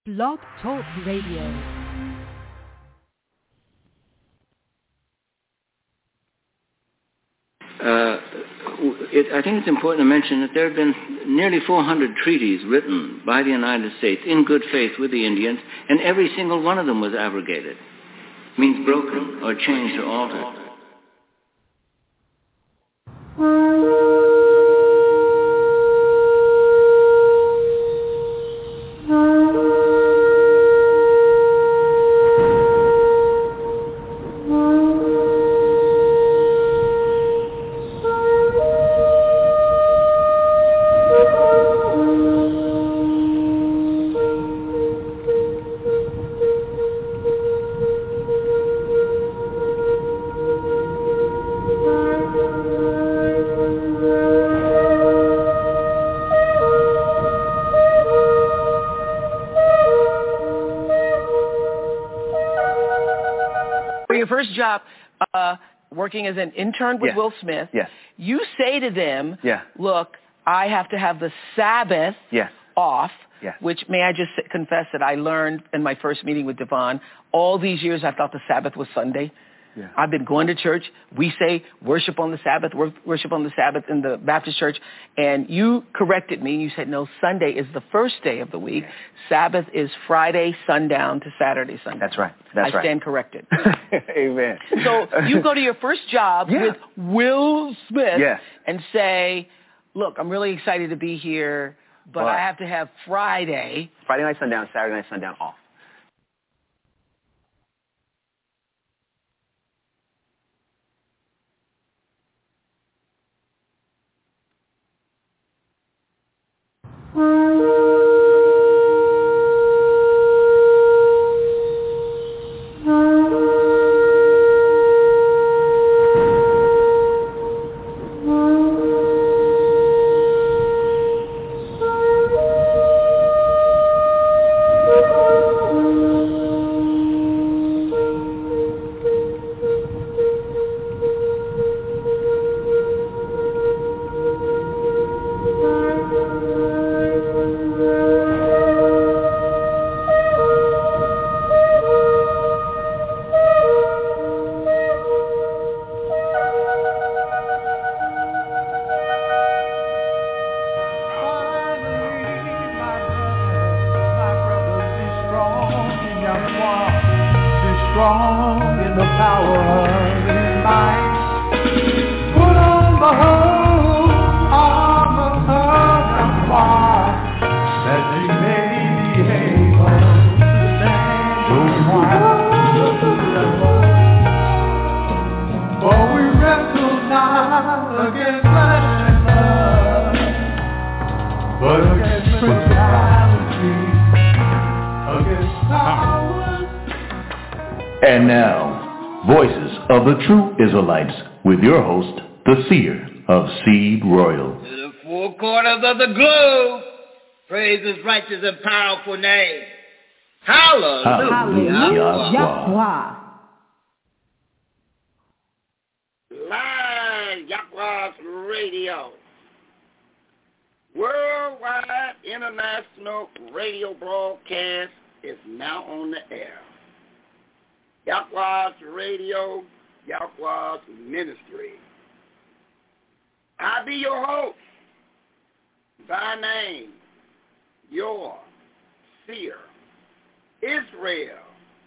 Blog Talk Radio. I think it's important to mention that there have been nearly 400 treaties written by the United States in good faith with the Indians, and every single one of them was abrogated. Means broken or changed or altered. First job working as an intern with Will Smith, you say to them, look, I have to have the Sabbath off, which may I just confess that I learned in my first meeting with Devon. All these years I thought the Sabbath was Sunday. I've been going to church. We say worship on the Sabbath, worship on the Sabbath in the Baptist church. And you corrected me. You said, no, Sunday is the first day of the week. Sabbath is Friday sundown to Saturday sundown. That's right. I stand corrected. Amen. So you go to your first job with Will Smith and say, look, I'm really excited to be here, but I have to have Friday night sundown, Saturday night sundown off. And now, Voices of the True Israelites, with your host, the Seer of Seed Royal. To the four corners of the globe, praise His righteous and powerful name. Hallelujah. Live Yahweh's Radio. Worldwide international radio broadcast is now on the air. Yahweh's Radio, Yahweh's Ministry. I be your host, by name, your seer, Israel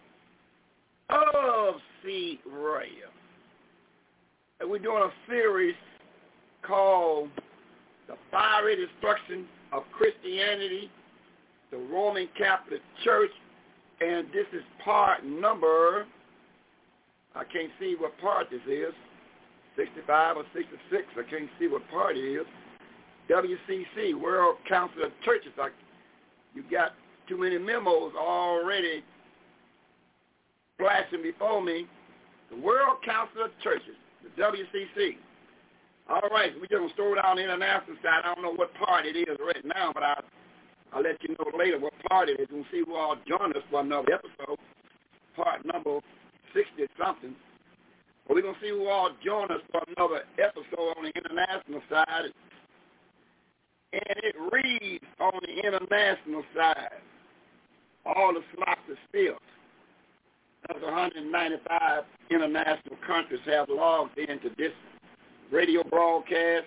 of Seed Royal. And we're doing a series called The Fiery Destruction of Christianity, the Roman Catholic Church, and this is part number, I can't see what part this is, 65 or 66, I can't see what part it is. WCC, World Council of Churches. You got too many memos already flashing before me. The World Council of Churches, the WCC. All right, we're just going to throw down the international side. I don't know what part it is right now, but I'll let you know later what part it is. We'll see who all join us for another episode, part number 60-something. But we're going to see who all join us for another episode on the international side. And it reads on the international side, all the slots are filled. That's 195 international countries have logged into this radio broadcast.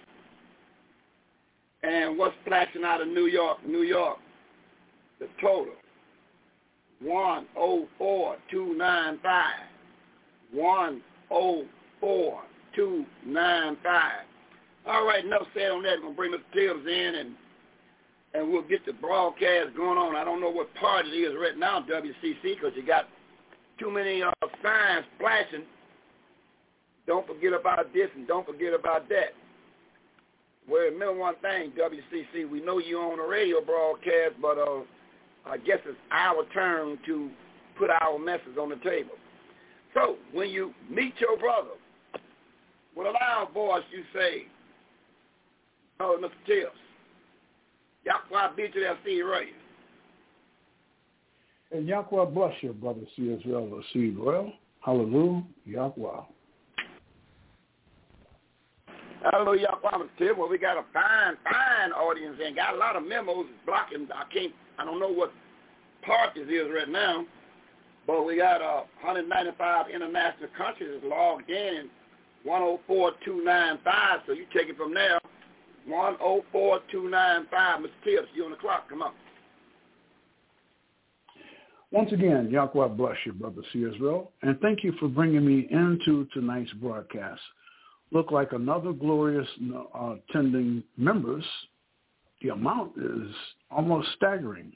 And what's flashing out of New York? New York, the total, 104,295. 104,295. All right, enough said on that. We're going to bring Mr. Tibbs in, and we'll get the broadcast going on. I don't know what part it is right now, WCC, because you got too many signs flashing. Don't forget about this and don't forget about that. Well, remember one thing, WCC, we know you're on a radio broadcast, but I guess it's our turn to put our message on the table. So, when you meet your brother, with a loud voice you say, "Oh, Mr. Tibbs, Yahweh beat you that seed right." And Yahweh bless your brother, C. Israel, the seed royal. Hallelujah, Yahweh. Hallelujah, Mr. Tibbs. Well, we got a fine audience and got a lot of memos blocking. I don't know what part this is right now, but we got 195 international countries logged in and 104,295. So you take it from there. 104,295. Mr. Tibbs, you on the clock. Come on. Once again, Yahweh bless you, Brother C. Israel, and thank you for bringing me into tonight's broadcast. Look like another glorious attending members. The amount is almost staggering.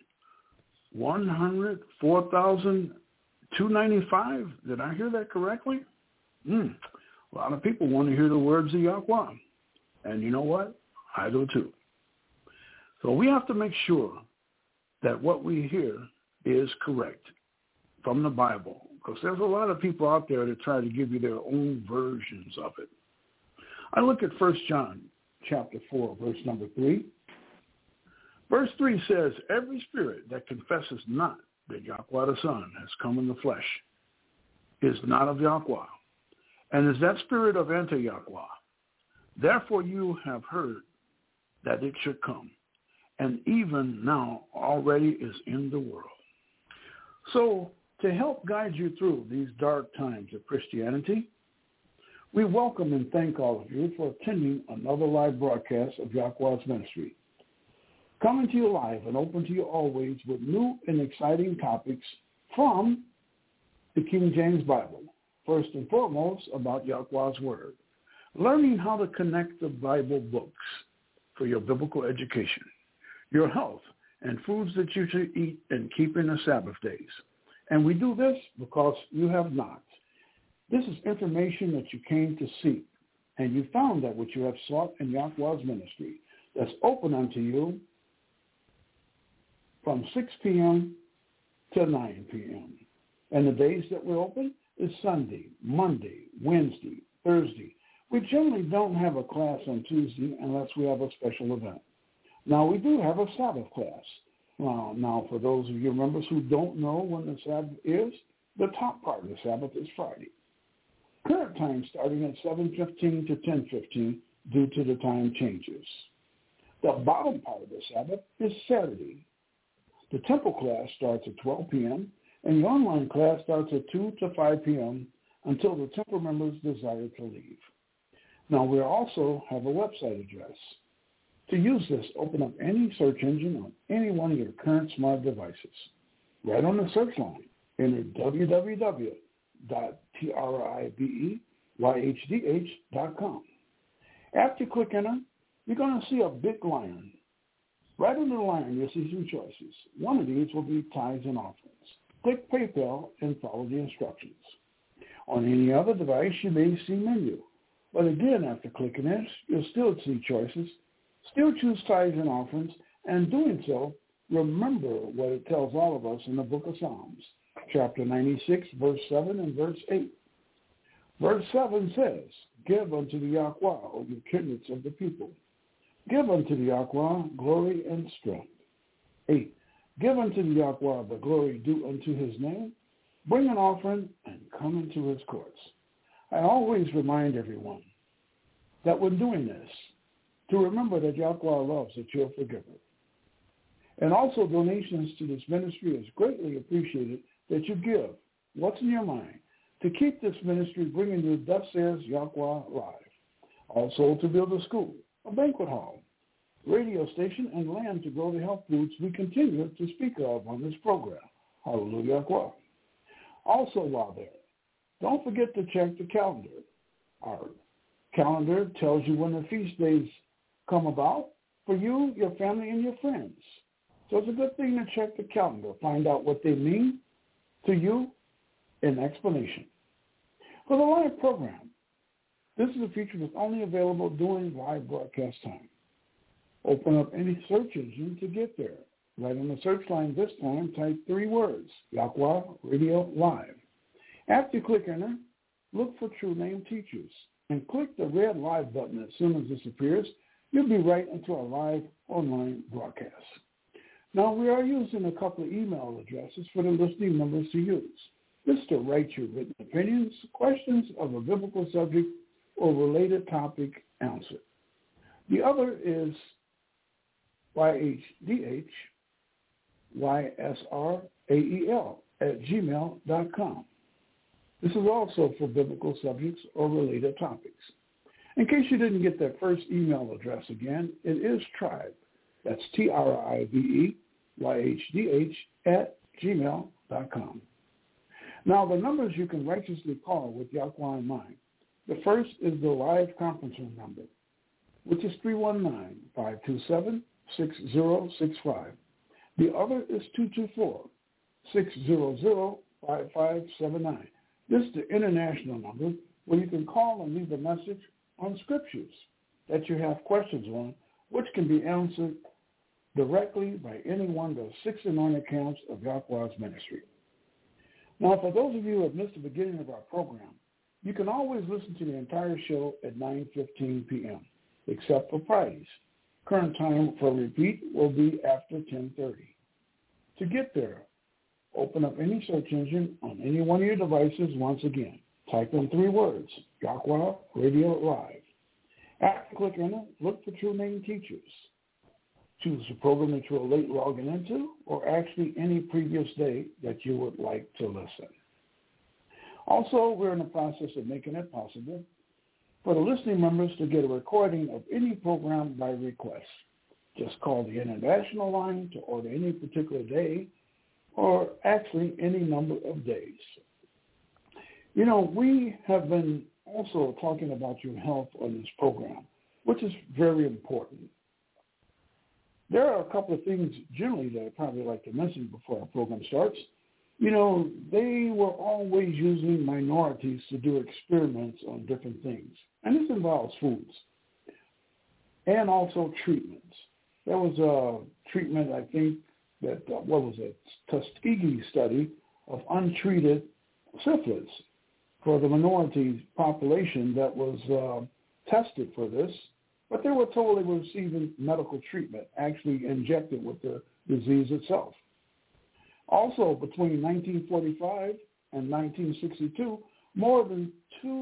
104,295. Did I hear that correctly? A lot of people want to hear the words of Yahweh. And you know what? I do too. So we have to make sure that what we hear is correct from the Bible, because there's a lot of people out there that try to give you their own versions of it. I look at 1 John chapter 4, verse number 3. Verse 3 says, every spirit that confesses not that Yahweh the Son has come in the flesh is not of Yahweh, and is that spirit of anti-Yahweh. Therefore you have heard that it should come, and even now already is in the world. So to help guide you through these dark times of Christianity, we welcome and thank all of you for attending another live broadcast of Yahweh's ministry. Coming to you live and open to you always with new and exciting topics from the King James Bible. First and foremost, about Yahweh's Word. Learning how to connect the Bible books for your biblical education, your health, and foods that you should eat and keep in the Sabbath days. And we do this because you have not. This is information that you came to seek, and you found that which you have sought in Yahweh's ministry that's open unto you from 6 p.m. to 9 p.m. And the days that we're open is Sunday, Monday, Wednesday, Thursday. We generally don't have a class on Tuesday unless we have a special event. Now, we do have a Sabbath class. Now, for those of you members who don't know when the Sabbath is, the top part of the Sabbath is Friday. Current time starting at 7:15 to 10:15 due to the time changes. The bottom part of the Sabbath is Saturday. The temple class starts at 12 p.m., and the online class starts at 2 to 5 p.m. until the temple members desire to leave. Now, we also have a website address. To use this, open up any search engine on any one of your current smart devices. Right on the search line, enter www.tribeYhdh.com. After you click enter, you're going to see a big lion. Right under the lion, you'll see some choices. One of these will be tithes and offerings. Click PayPal and follow the instructions. On any other device, you may see menu. But again, after clicking this, you'll still see choices. Still choose tithes and offerings, and doing so, remember what it tells all of us in the book of Psalms, chapter 96, verse 7 and verse 8. Verse 7 says, give unto the Yahweh, O you kindreds of the people. Give unto the Yahweh glory and strength. 8. Give unto the Yahweh the glory due unto his name. Bring an offering and come into his courts. I always remind everyone that when doing this, to remember that Yahweh loves that you're forgiven. And also donations to this ministry is greatly appreciated that you give what's in your mind to keep this ministry bringing you Thus Says Yahweh Live. Also to build a school, a banquet hall, radio station, and land to grow the health foods we continue to speak of on this program. Hallelujah. Also while there, don't forget to check the calendar. Our calendar tells you when the feast days come about for you, your family, and your friends. So it's a good thing to check the calendar, find out what they mean to you in explanation. For the live program, this is a feature that's only available during live broadcast time. Open up any search engine to get there. Right on the search line this time, type 3 words, Yahweh Radio Live. After you click enter, look for True Name Teachers and click the red live button as soon as this appears. You'll be right into our live online broadcast. Now, we are using a couple of email addresses for the listening members to use. This is to write your written opinions, questions of a biblical subject or related topic answered. The other is YHDHYSRAEL@gmail.com. This is also for biblical subjects or related topics. In case you didn't get that first email address again, it is Tribe. That's TRIVEYHDH@gmail.com. Now, the numbers you can righteously call with Yahweh in mind. The first is the live conferencing number, which is 319-527-6065. The other is 224-600-5579. This is the international number where you can call and leave a message on scriptures that you have questions on, which can be answered directly by any one of the 6 anointed camps of Yahweh's ministry. Now, for those of you who have missed the beginning of our program, you can always listen to the entire show at 9:15 p.m., except for Fridays. Current time for repeat will be after 10:30. To get there, open up any search engine on any one of your devices once again. Type in 3 words, Yahweh Radio Live. After click enter, look for True Name Teachers. Choose the program that you're late logging into, or actually any previous day that you would like to listen. Also, we're in the process of making it possible for the listening members to get a recording of any program by request. Just call the international line to order any particular day, or actually any number of days. You know, we have been also talking about your health on this program, which is very important. There are a couple of things generally that I'd probably like to mention before our program starts. You know, they were always using minorities to do experiments on different things. And this involves foods and also treatments. There was a treatment, I think, that, Tuskegee study of untreated syphilis for the minority population that was tested for this. But they were told they were receiving medical treatment, actually injected with the disease itself. Also, between 1945 and 1962, more than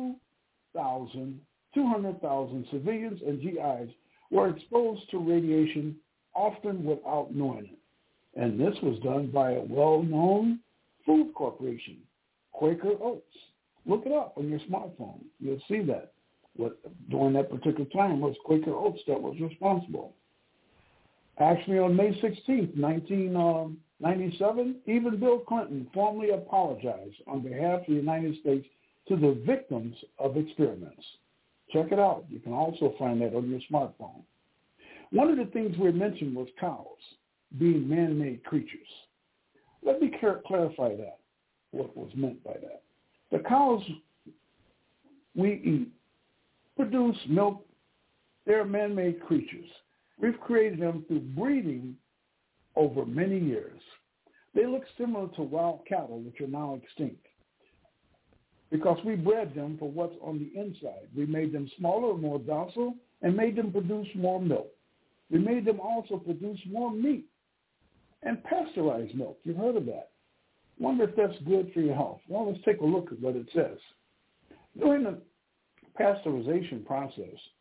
200,000 civilians and GIs were exposed to radiation, often without knowing it. And this was done by a well-known food corporation, Quaker Oats. Look it up on your smartphone. You'll see that. During that particular time was Quaker Oats that was responsible. Actually, on May 16th, 1997, even Bill Clinton formally apologized on behalf of the United States to the victims of experiments. Check it out. You can also find that on your smartphone. One of the things we mentioned was cows being man-made creatures. Let me clarify that, what was meant by that. The cows we eat produce milk. They're man-made creatures. We've created them through breeding over many years. They look similar to wild cattle, which are now extinct, because we bred them for what's on the inside. We made them smaller, more docile, and made them produce more milk. We made them also produce more meat and pasteurized milk. You've heard of that. Wonder if that's good for your health. Well, let's take a look at what it says. During the pasteurization process,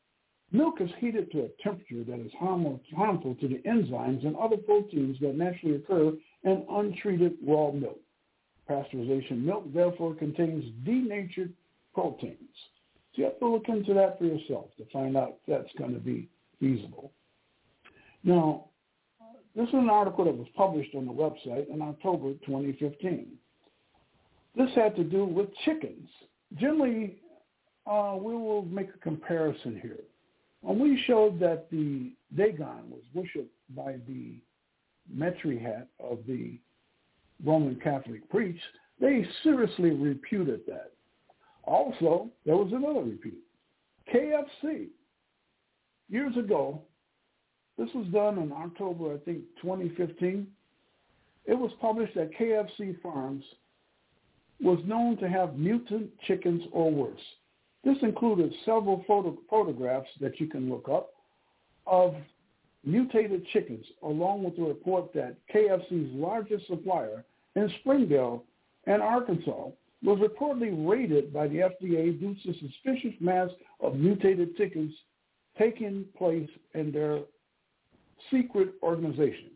Milk is heated to a temperature that is harmful to the enzymes and other proteins that naturally occur in untreated raw milk. Pasteurization milk, therefore, contains denatured proteins. So you have to look into that for yourself to find out if that's going to be feasible. Now, this is an article that was published on the website in October 2015. This had to do with chickens. Generally, we will make a comparison here. When we showed that the Dagon was worshipped by the Metri hat of the Roman Catholic priests, they seriously refuted that. Also, there was another refute. KFC. Years ago, this was done in October, I think, 2015. It was published that KFC Farms was known to have mutant chickens or worse. This included several photographs that you can look up of mutated chickens, along with the report that KFC's largest supplier in Springdale and Arkansas was reportedly raided by the FDA due to suspicious mass of mutated chickens taking place in their secret organization.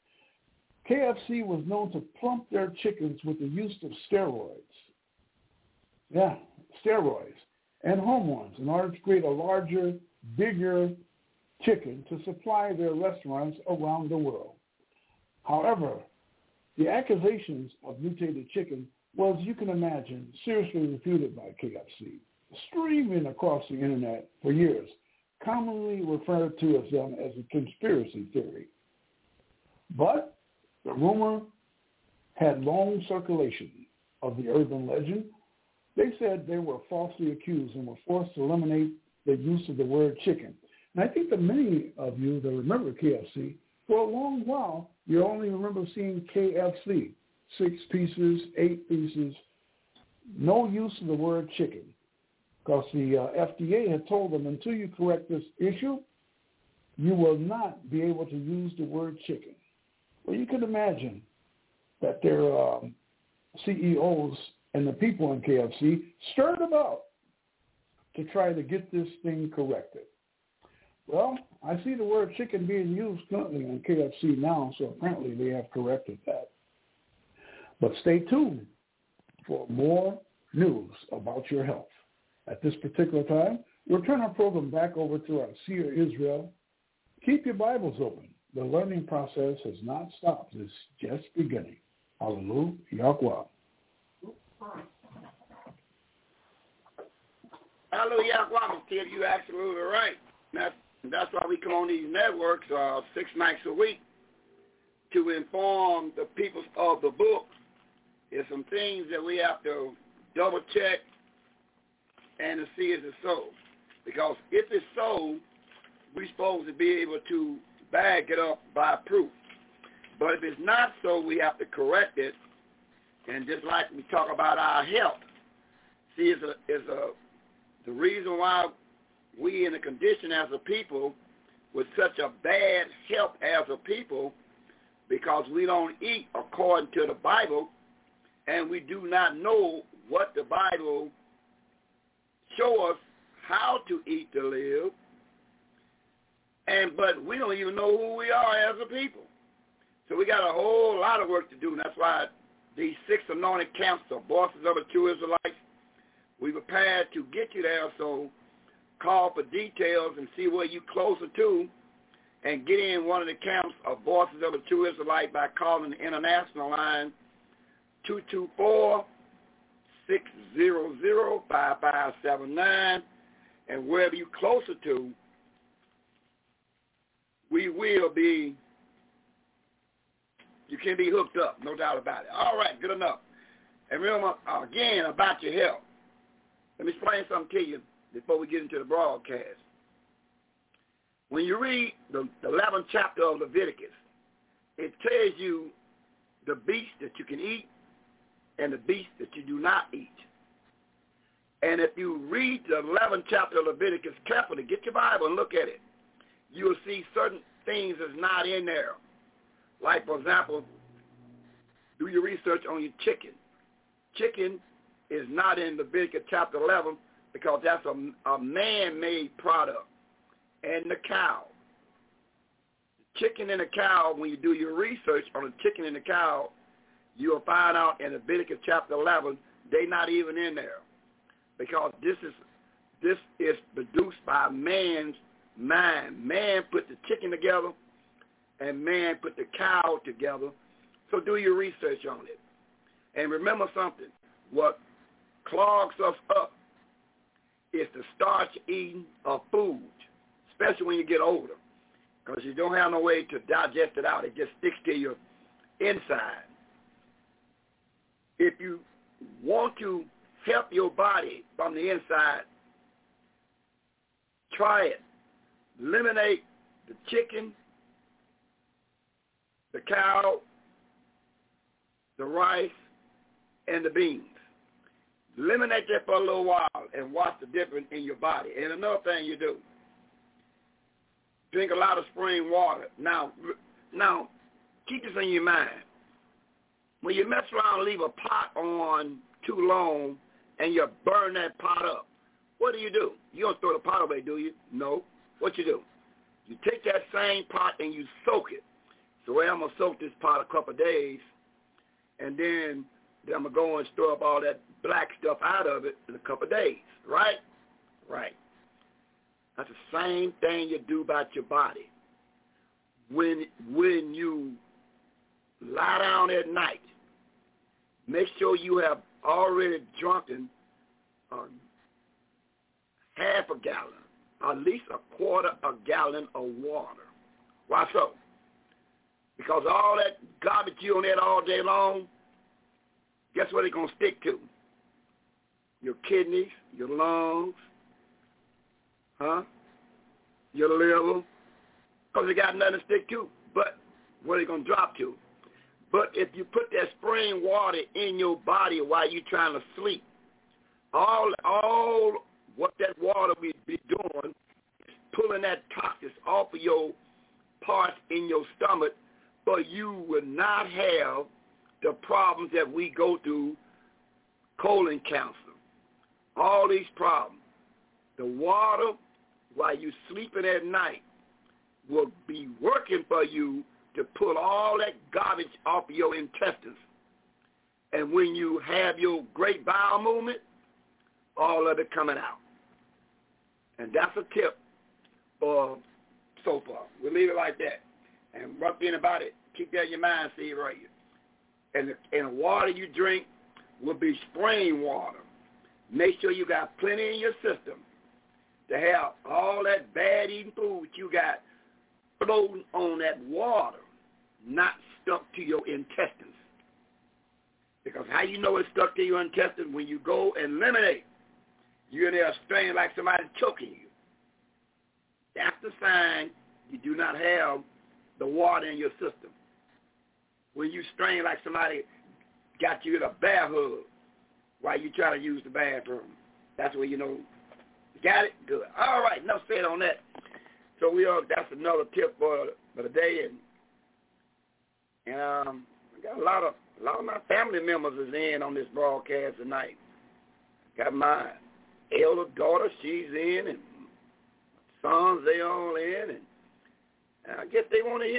KFC was known to plump their chickens with the use of steroids. Yeah, steroids and hormones in order to create a larger, bigger chicken to supply their restaurants around the world. However, the accusations of mutated chicken was, you can imagine, seriously refuted by KFC, streaming across the internet for years, commonly referred to as them as a conspiracy theory. But the rumor had long circulation of the urban legend. They said they were falsely accused and were forced to eliminate the use of the word chicken. And I think that many of you that remember KFC, for a long while, you only remember seeing KFC, 6 pieces, 8 pieces, no use of the word chicken. Because the FDA had told them, until you correct this issue, you will not be able to use the word chicken. Well, you can imagine that their CEOs and the people in KFC stirred about to try to get this thing corrected. Well, I see the word chicken being used currently on KFC now, so apparently they have corrected that. But stay tuned for more news about your health. At this particular time, we'll turn our program back over to our seer, Israel. Keep your Bibles open. The learning process has not stopped. It's just beginning. Hallelujah. Yahweh. Hallelujah. Yahweh. You're absolutely right. That's why we come on these networks 6 nights a week to inform the people of the book. There's some things that we have to double check and to see if it's so. Because if it's so, we're supposed to be able to back it up by proof. But if it's not so, we have to correct it. And just like we talk about our health, see, the reason why we in a condition as a people with such a bad health as a people, because we don't eat according to the Bible, and we do not know what the Bible shows us how to eat to live, but we don't even know who we are as a people. So we got a whole lot of work to do, and that's why these 6 anointed camps of Voices of the True Israelites, we prepared to get you there, so call for details and see where you're closer to, and get in one of the camps of Voices of the True Israelite by calling the international line 224-600-5579, and wherever you're closer to, we will be, you can be hooked up, no doubt about it. All right, good enough. And remember, again, about your health. Let me explain something to you before we get into the broadcast. When you read the 11th chapter of Leviticus, it tells you the beasts that you can eat and the beasts that you do not eat. And if you read the 11th chapter of Leviticus carefully, get your Bible and look at it, you will see certain things that's not in there. Like, for example, do your research on your chicken. Chicken is not in Leviticus chapter 11 because that's a man-made product. and the cow. The chicken and the cow, when you do your research on the chicken and the cow, you'll find out in Leviticus chapter 11, they're not even in there. Because this is produced by man's mind. Man put the chicken together, and man put the cow together. So do your research on it. And remember something. What clogs us up is the starch eating of food, especially when you get older, because you don't have no way to digest it out. It just sticks to your inside. If you want to help your body from the inside, try it. Eliminate the chicken, the cow, the rice, and the beans. Eliminate that for a little while and watch the difference in your body. And another thing you do, drink a lot of spring water. Now, keep this in your mind. When you mess around and leave a pot on too long and you burn that pot up, what do? You don't throw the pot away, do you? No. What you do? You take that same pot and you soak it. So I'm going to soak this pot a couple of days, and then I'm going to go and stir up all that black stuff out of it in a couple of days, right? Right. That's the same thing you do about your body. When you lie down at night, make sure you have already drunken half a gallon, at least a quarter a gallon of water. Why so? Because all that garbage you on that all day long, guess what it's going to stick to? Your kidneys, your lungs, your liver, because it got nothing to stick to. But what are you going to drop to? But if you put that spring water in your body while you're trying to sleep, all what that water will be doing is pulling that toxins off of your parts in your stomach, but you will not have the problems that we go through, colon cancer, all these problems. The water, while you're sleeping at night, will be working for you to pull all that garbage off of your intestines. And when you have your great bowel movement, all of it coming out. And that's a tip for so far. We'll leave it like that. And one thing about it, keep that in your mind, see it right here. And the water you drink will be spring water. Make sure you got plenty in your system to have all that bad eating food you got floating on that water, not stuck to your intestines. Because how you know it's stuck to your intestines? When you go and eliminate, you're in there straining like somebody's choking you. That's the sign you do not have the water in your system. When you strain like somebody got you in a bear hug while you try to use the bathroom, that's where you know. Got it? Good. All right, enough said on that. So that's another tip for the day, and I got a lot of my family members is in on this broadcast tonight. Got my elder daughter, she's in, and sons, they all in, and I guess they want to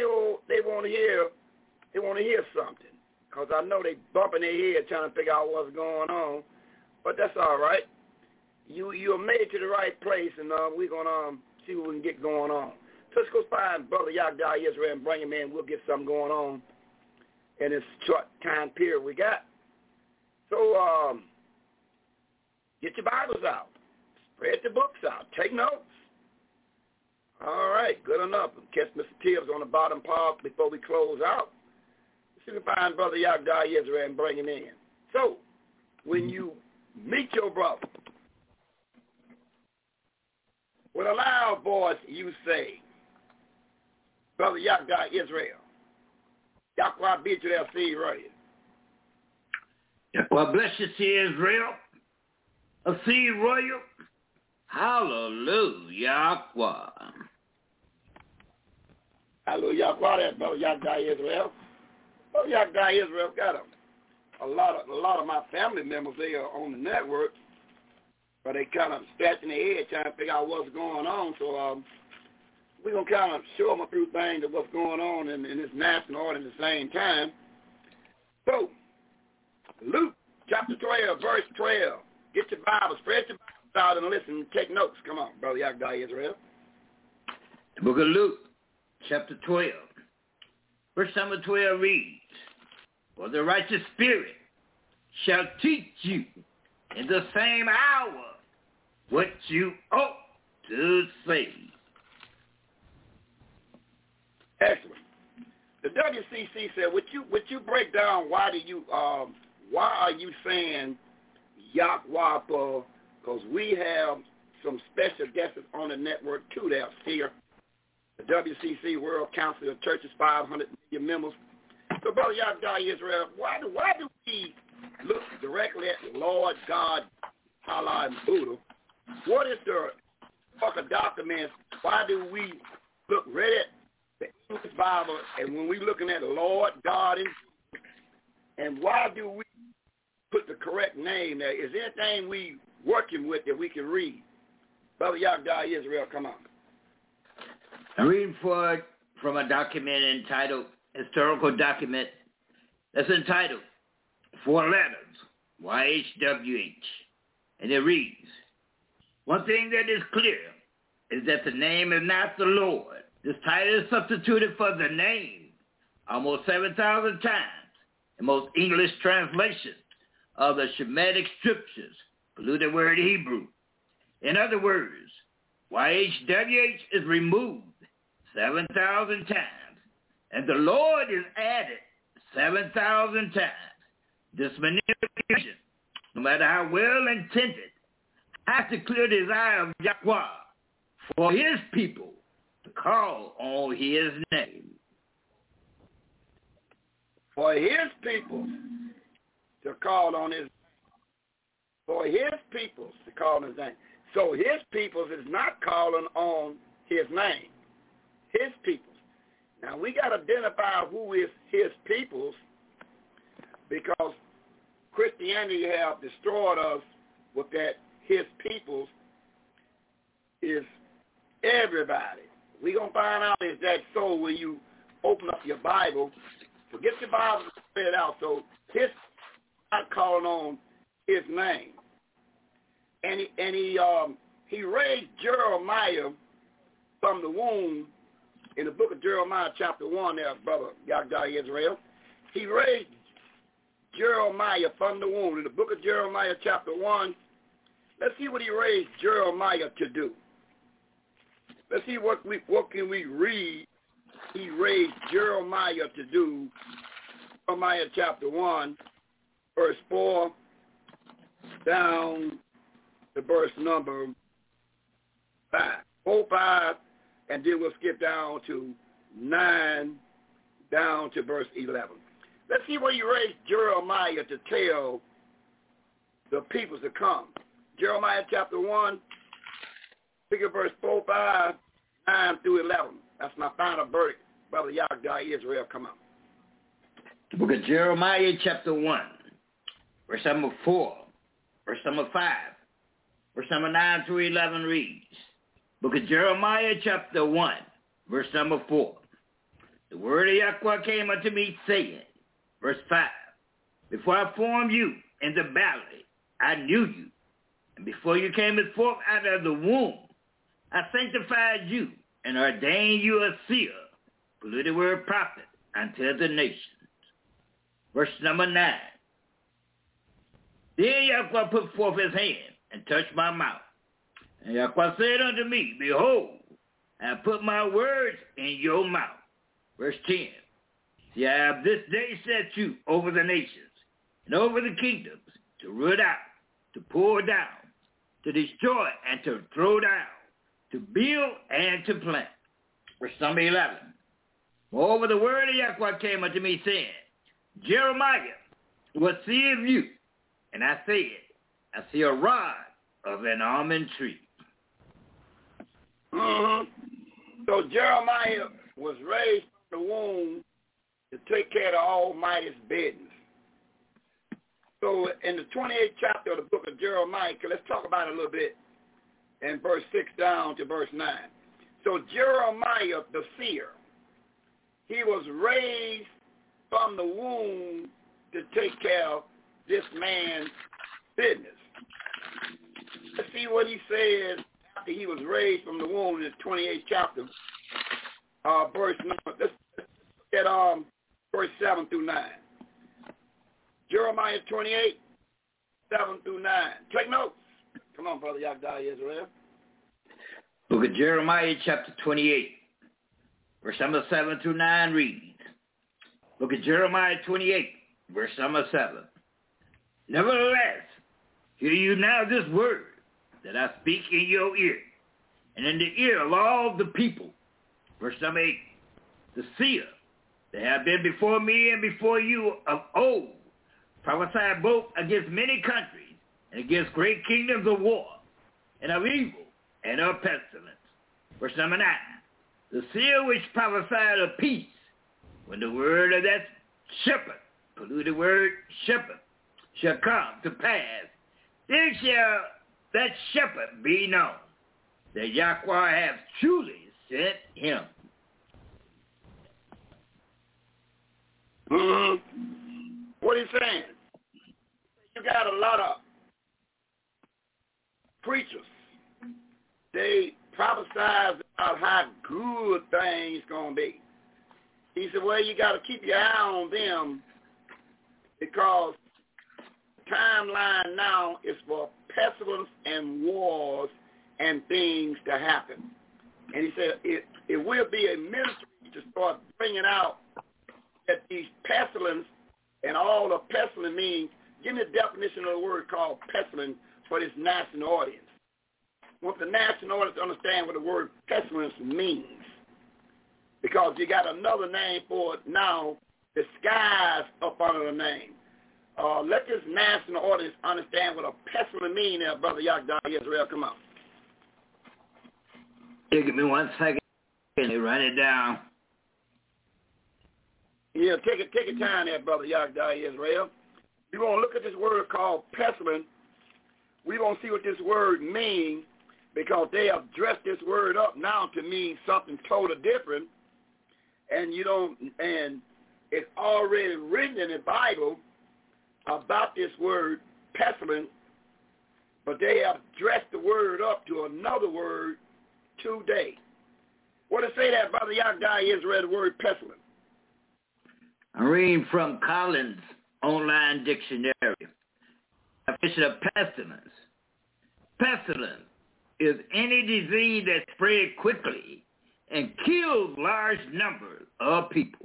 hear something, because I know they bumping their head trying to figure out what's going on, but that's all right. You're made to the right place, and we're gonna see what we can get going on. So let's go find Brother Yagda Israel and bring him in. We'll get something going on in this short time period we got. So get your Bibles out, spread the books out, take notes. All right, good enough. Catch Mr. Tibbs on the bottom part before we close out. Let's see if we find Brother Yagda Israel and bring him in. So when you meet your brother, with a loud voice, you say, Brother Yagda Israel, Yahweh be to their seed right here. Well, bless you, see Israel, a seed royal. Hallelujah. Hallelujah. That Brother Yagda Israel. Brother Yagda Israel got a lot of my family members there on the network. But they kind of scratching their head trying to figure out what's going on. So we're going to kind of show them a few things of what's going on in this national order at the same time. So, Luke chapter 12, verse 12. Get your Bible, spread your Bible out and listen, take notes. Come on, Brother Yakdai Israel. The book of Luke, chapter 12, verse number 12 reads, "For the righteous spirit shall teach you in the same hour what you ought to say." Excellent. The WCC said, would you break down why are you saying Yakwapa? Because we have some special guests on the network too there, Seer. The WCC World Council of Churches, 500 million members. So, Brother Yakdai Israel, why do we look directly at the Lord, God, Allah, and Buddha? What is the book of documents? Why do we look right at the English Bible, and when we're looking at the Lord, God, and why do we put the correct name there? Is there anything we working with that we can read? Brother Yakdai Israel, come on. I'm reading from a document entitled, historical document, that's entitled, 4 Letters, YHWH. And it reads, "One thing that is clear is that the name is not the Lord. This title is substituted for the name almost 7,000 times in most English translations of the Shemitic scriptures, polluted word Hebrew. In other words, YHWH is removed 7,000 times, and the Lord is added 7,000 times. This manipulation, no matter how well intended, has the clear desire of Yahweh for his people to call on his name." For his people to call on his name. For his people to call on his name. So his people is not calling on his name. His peoples. Now, we got to identify who is his peoples, because Christianity have destroyed us with that his peoples is everybody. We're going to find out is that so when you open up your Bible. Forget your Bible and spread it out. So his not calling on his name. And he raised Jeremiah from the womb in the book of Jeremiah chapter 1 there, Brother Yakdai Israel. He raised Jeremiah from the womb. In the book of Jeremiah chapter 1, let's see what he raised Jeremiah to do. Let's see what can we read he raised Jeremiah to do. Jeremiah chapter 1, verse 4, down to verse number 5. 4, 5, and then we'll skip down to 9, down to verse 11. Let's see what he raised Jeremiah to tell the people to come. Jeremiah chapter 1, pick up verse 4, 5, 9 through 11. That's my final verdict. Brother Yakdai Israel, come on. The book of Jeremiah chapter 1, verse number 4, verse number 5, verse number 9 through 11 reads, book of Jeremiah chapter 1, verse number 4. The word of Yahweh came unto me, saying, verse 5, before I formed you in the belly, I knew you. And before you came forth out of the womb, I sanctified you and ordained you a seer, polluted word prophet, unto the nations. Verse number 9. Then Yahweh put forth his hand and touched my mouth. And Yahweh said unto me, behold, I have put my words in your mouth. Verse 10. See, I have this day set you over the nations and over the kingdoms, to root out, to pull down, to destroy and to throw down, to build and to plant. Verse number 11. Moreover, the word of Yahweh came unto me, saying, Jeremiah, what seest you? And I said, I see a rod of an almond tree. So Jeremiah was raised from the womb to take care of the Almighty's business. So in the 28th chapter of the book of Jeremiah, let's talk about it a little bit, in verse 6 down to verse 9. So Jeremiah, the seer, he was raised from the womb to take care of this man's business. Let's see what he says after he was raised from the womb in the 28th chapter, verse 9. Let's look at verse 7 through 9. Jeremiah 28, 7 through 9. Take notes. Come on, Brother Yagdai Israel. Book of Jeremiah, chapter 28, verse number 7 through 9 reads. Book of Jeremiah 28, verse number 7. Nevertheless, hear you now this word that I speak in your ear, and in the ear of all the people. Verse number 8. The seer that have been before me and before you of old prophesied both against many countries and against great kingdoms of war and of evil and of pestilence. Verse number 9. The seer which prophesied of peace, when the word of that shepherd, polluted word shepherd, shall come to pass, then shall that shepherd be known, that Yahweh hath truly sent him. What he's saying, you got a lot of preachers. They prophesize about how good things going to be. He said, well, you got to keep your eye on them because the timeline now is for pestilence and wars and things to happen. And he said it will be a ministry to start bringing out that these pestilence and all the pestilence means. Give me a definition of the word called pestilence for this national audience. I want the national audience to understand what the word pestilence means, because you got another name for it now disguised up under the name. Let this national audience understand what a pestilence means there, Brother Yagdai Israel. Come on. Hey, give me 1 second. Can you write it down? Yeah, take your time there, Brother Yagdai Israel. We're going to look at this word called pestilence. We're going to see what this word means, because they have dressed this word up now to mean something totally different. And it's already written in the Bible about this word pestilence, but they have dressed the word up to another word today. What does it say that, Brother Yagdai Israel, the word pestilence? I'm reading from Collins Online Dictionary. Definition of pestilence. Pestilence is any disease that spreads quickly and kills large numbers of peoples.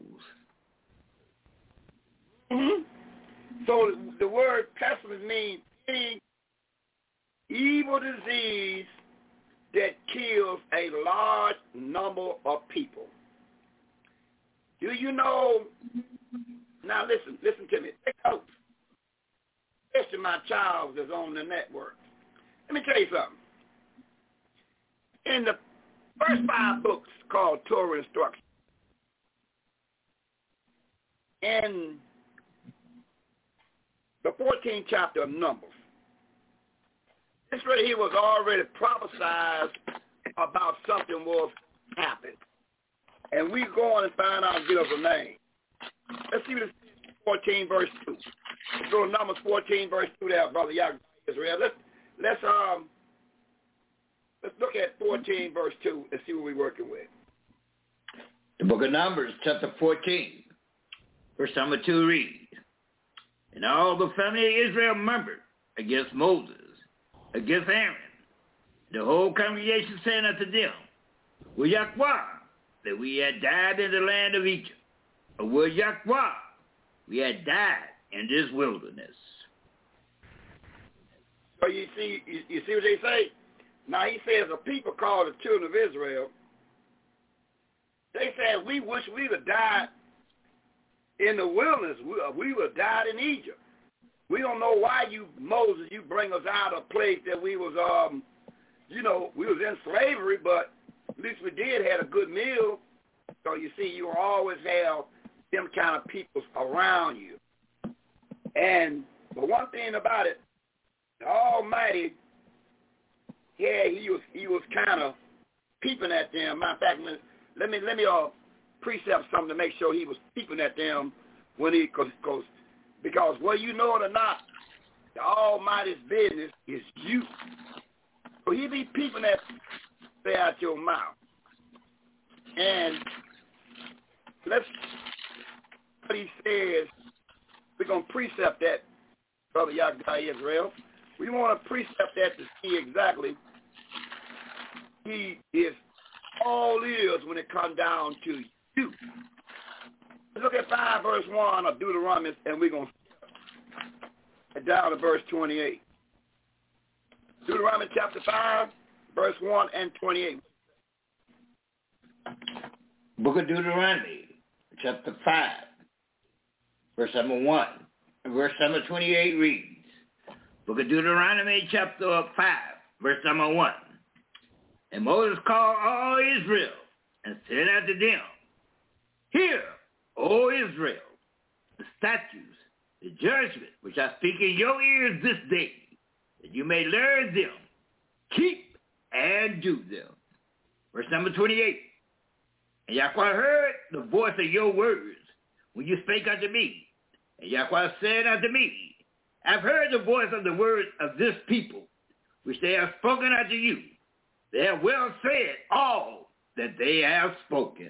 Mm-hmm. So the word pestilence means any evil disease that kills a large number of people. Do you know? Now listen to me. Take notes. Especially my child that's on the network. Let me tell you something. In the first 5 books called Torah Instruction, in the 14th chapter of Numbers, this right here was already prophesied about something was happening. And we go on and find out and give us a name. Let's see what it says, 14 verse 2. Let's go to Numbers 14 verse 2 there, Brother Yahweh Israel. Let's look at 14 verse 2 and see what we're working with. The book of Numbers, chapter 14, verse number 2 reads, And all the family of Israel murmured against Moses, against Aaron. The whole congregation saying unto them, Will Yahweh that we had died in the land of Egypt, or will Yahweh we had died in this wilderness? So you see what they say? Now he says the people called the children of Israel, they said, we wish we would have died in the wilderness. We would have died in Egypt. We don't know why Moses, you bring us out of a place that we was, we was in slavery, but at least we did have a good meal. So you see, you always have them kind of people around you. But one thing about it, the Almighty, yeah, he was kind of peeping at them. Matter of fact, let me precept something to make sure he was peeping at them when he, because whether you know it or not, the Almighty's business is you. So he be peeping at out your mouth. And let's what he says. We're going to precept that, Brother Yahweh Israel. We want to precept that to see exactly he is all ears when it comes down to you. Let's look at 5 verse 1 of Deuteronomy, and we're going to get down to verse 28. Deuteronomy chapter 5, verse 1 and 28. Book of Deuteronomy, chapter 5, verse number 1. Verse number 28 reads, Book of Deuteronomy, chapter 5, verse number 1. And Moses called all Israel and said unto them, Hear, O Israel, the statutes, the judgment which I speak in your ears this day, that you may learn them, keep and do them. Verse number 28. And Yahweh heard the voice of your words when you spake unto me. And Yahweh said unto me, I've heard the voice of the words of this people, which they have spoken unto you. They have well said all that they have spoken.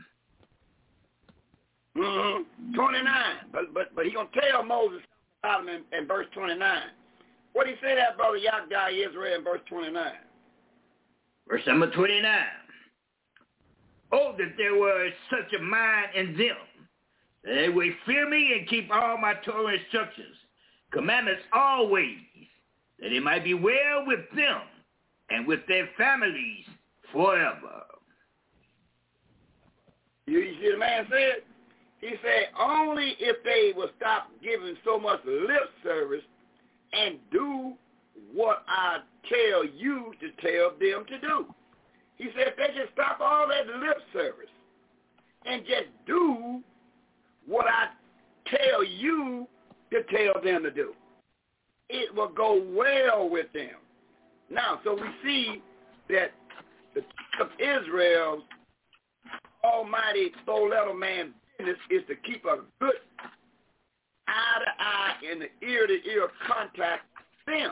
29. But he gonna tell Moses about him in verse 29. What did he say that, Brother Yahweh Israel, in verse 29? Verse number 29. Oh, that there were such a mind in them, that they would fear me and keep all my Torah instructions, commandments always, that it might be well with them and with their families forever. You see the man said? He said, only if they will stop giving so much lip service and do what I tell you to tell them to do. He said, if they just stop all that lip service and just do what I tell you to tell them to do, it will go well with them. Now, so we see that the of Israel's almighty four-letter man business is to keep a good eye-to-eye and the ear-to-ear contact with them.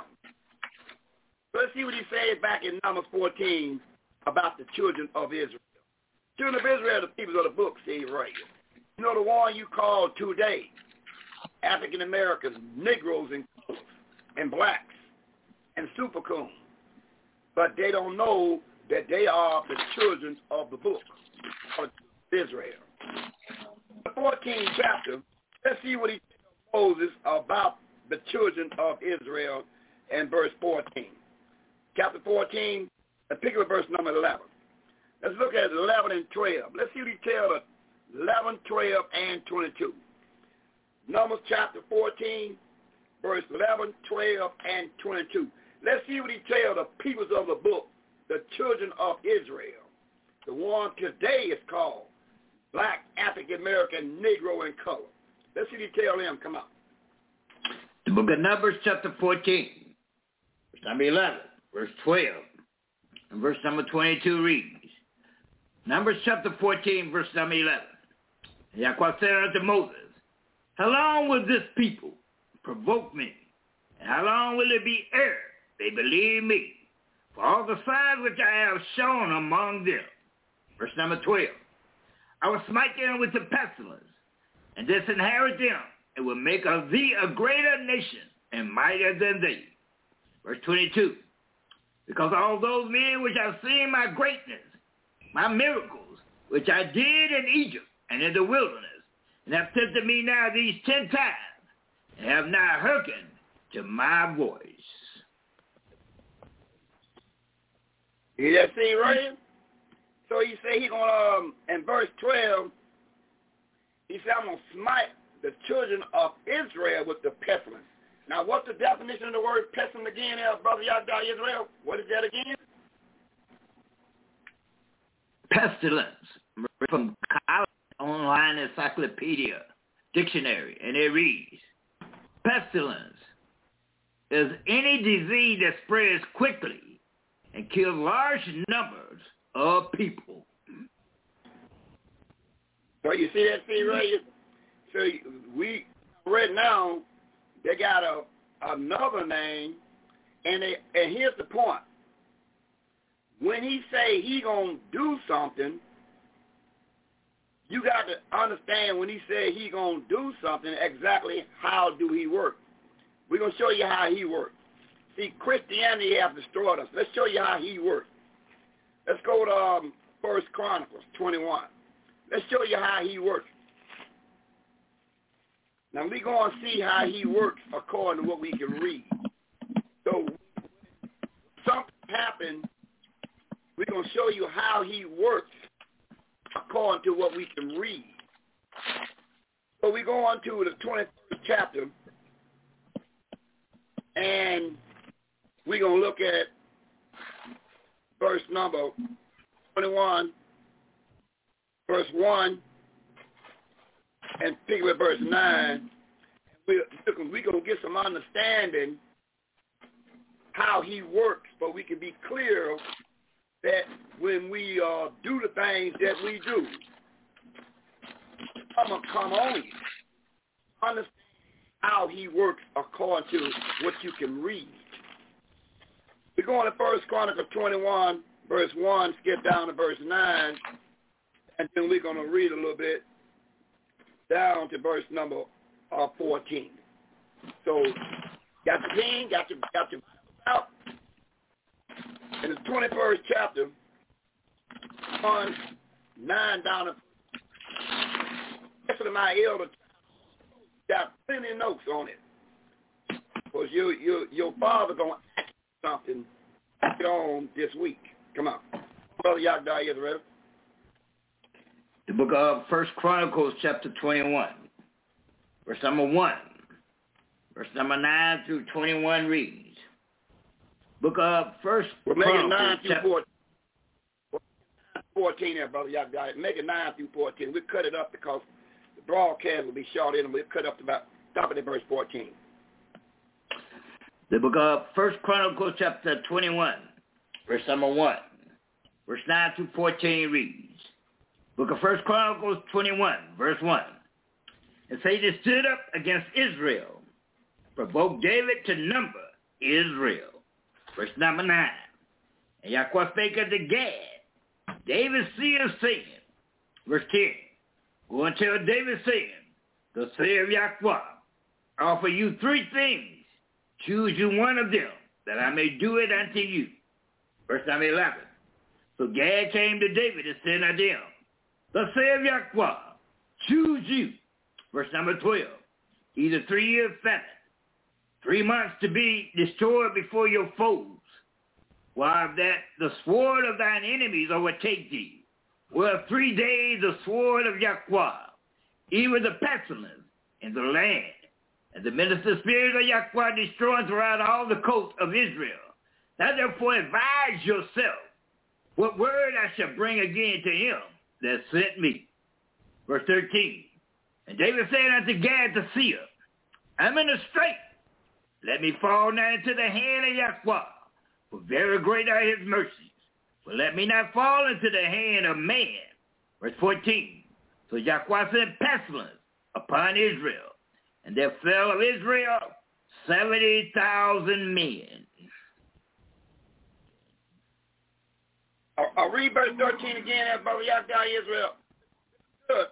So let's see what he said back in Numbers 14 about the children of Israel. Children of Israel, the people of the book, say right. You know the one you call today, African Americans, Negroes, and blacks, and supercoons. But they don't know that they are the children of the book of Israel. The 14th chapter, let's see what he tells Moses about the children of Israel in verse 14. Chapter 14, let's pick up verse number 11. Let's look at 11 and 12. Let's see what he tells us, 11, 12, and 22. Numbers chapter 14, verse 11, 12, and 22. Let's see what he tells the peoples of the book, the children of Israel. The one today is called black, African American, Negro, and color. Let's see what he tells them. Come on. The book of Numbers chapter 14, verse number 11, verse 12, and verse number 22 reads, Numbers chapter 14, verse number 11. Yahweh said unto Moses, how long will this people provoke me? And how long will it be ere they believe me? For all the signs which I have shown among them. Verse number 12. I will smite them with the pestilence, and disinherit them, and will make of thee a greater nation, and mightier than thee. Verse 22. Because all those men which have seen my greatness, my miracles, which I did in Egypt and in the wilderness, and have said to me now these 10 times, and have not hearkened to my voice. You just see, right? So he said he gonna in verse 12, he said, I'm gonna smite the children of Israel with the pestilence. Now what's the definition of the word pestilence again, Brother Yahweh Israel? What is that again? Pestilence, from Collins Online Encyclopedia Dictionary, and it reads, pestilence is any disease that spreads quickly and kills large numbers of people. So you see that, see, right? So we right now they got another name, and here's the point. When he say he gonna do something, you got to understand when he say he gonna do something exactly how do he work. We're gonna show you how he works. See, Christianity has destroyed us. Let's show you how he works. Let's go to 1 Chronicles 21. Let's show you how he works. Now we're going to see how he works according to what we can read. So something happened, we're going to show you how he works according to what we can read. So we go on to the 21st chapter, and we're going to look at verse number 21, verse 1, and pick up at verse 9. We're going to get some understanding how he works, but we can be clear that when we do the things that we do, come on you. Understand how he works according to what you can read. We're going to 1 Chronicles 21, verse 1, skip down to verse 9, and then we're going to read a little bit down to verse number 14. So, got your pen, got your out. In the 21st chapter, 1, 9 down to rest of my elder got plenty of notes on it. Because your father going to ask you something on this week. Come on. Brother Yagda Israel. The book of 1 Chronicles chapter 21, verse number 1. Verse number 9 through 21 reads. Book of 1 Chronicles 9 through 14 there, Brother Yagda. Make it 9 through 14. We'll cut it up because the broadcast will be short in, and we'll cut up to about stopping at verse 14. The book of 1 Chronicles chapter 21, verse number 1. Verse 9 through 14 reads. Book of 1 Chronicles 21, verse 1. And Satan stood up against Israel, provoked David to number Israel. Verse number 9. And Yahweh spake unto Gad, David seeth, saying, verse 10. Go and tell David, saying, thus saith Yahweh, I offer you 3 things. Choose you one of them, that I may do it unto you. Verse number 11. So Gad came to David and said unto him, thus saith Yahweh, choose you. Verse number 12. Either 3 years famine, 3 months to be destroyed before your foes, while that the sword of thine enemies overtake thee. Well, 3 days the sword of Yahweh, even the pestilence in the land, and the minister spirit of Yahweh destroying throughout all the coast of Israel. Now therefore advise yourself what word I shall bring again to him that sent me. Verse 13. And David said unto Gad the seer, I'm in a strait. Let me fall now into the hand of Yahweh, for very great are his mercies. But let me not fall into the hand of man. Verse 14. So Yahweh sent pestilence upon Israel, and there fell of Israel 70,000 men. I'll read verse 13 again, Brother Yahweh Israel. Good.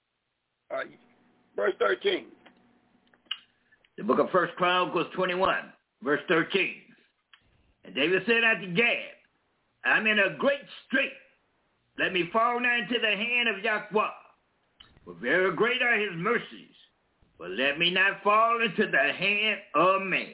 Verse 13. The book of 1 Chronicles 21, verse 13. And David said unto Gad, I'm in a great strait. Let me fall now into the hand of Yahweh. For very great are his mercies. But let me not fall into the hand of man.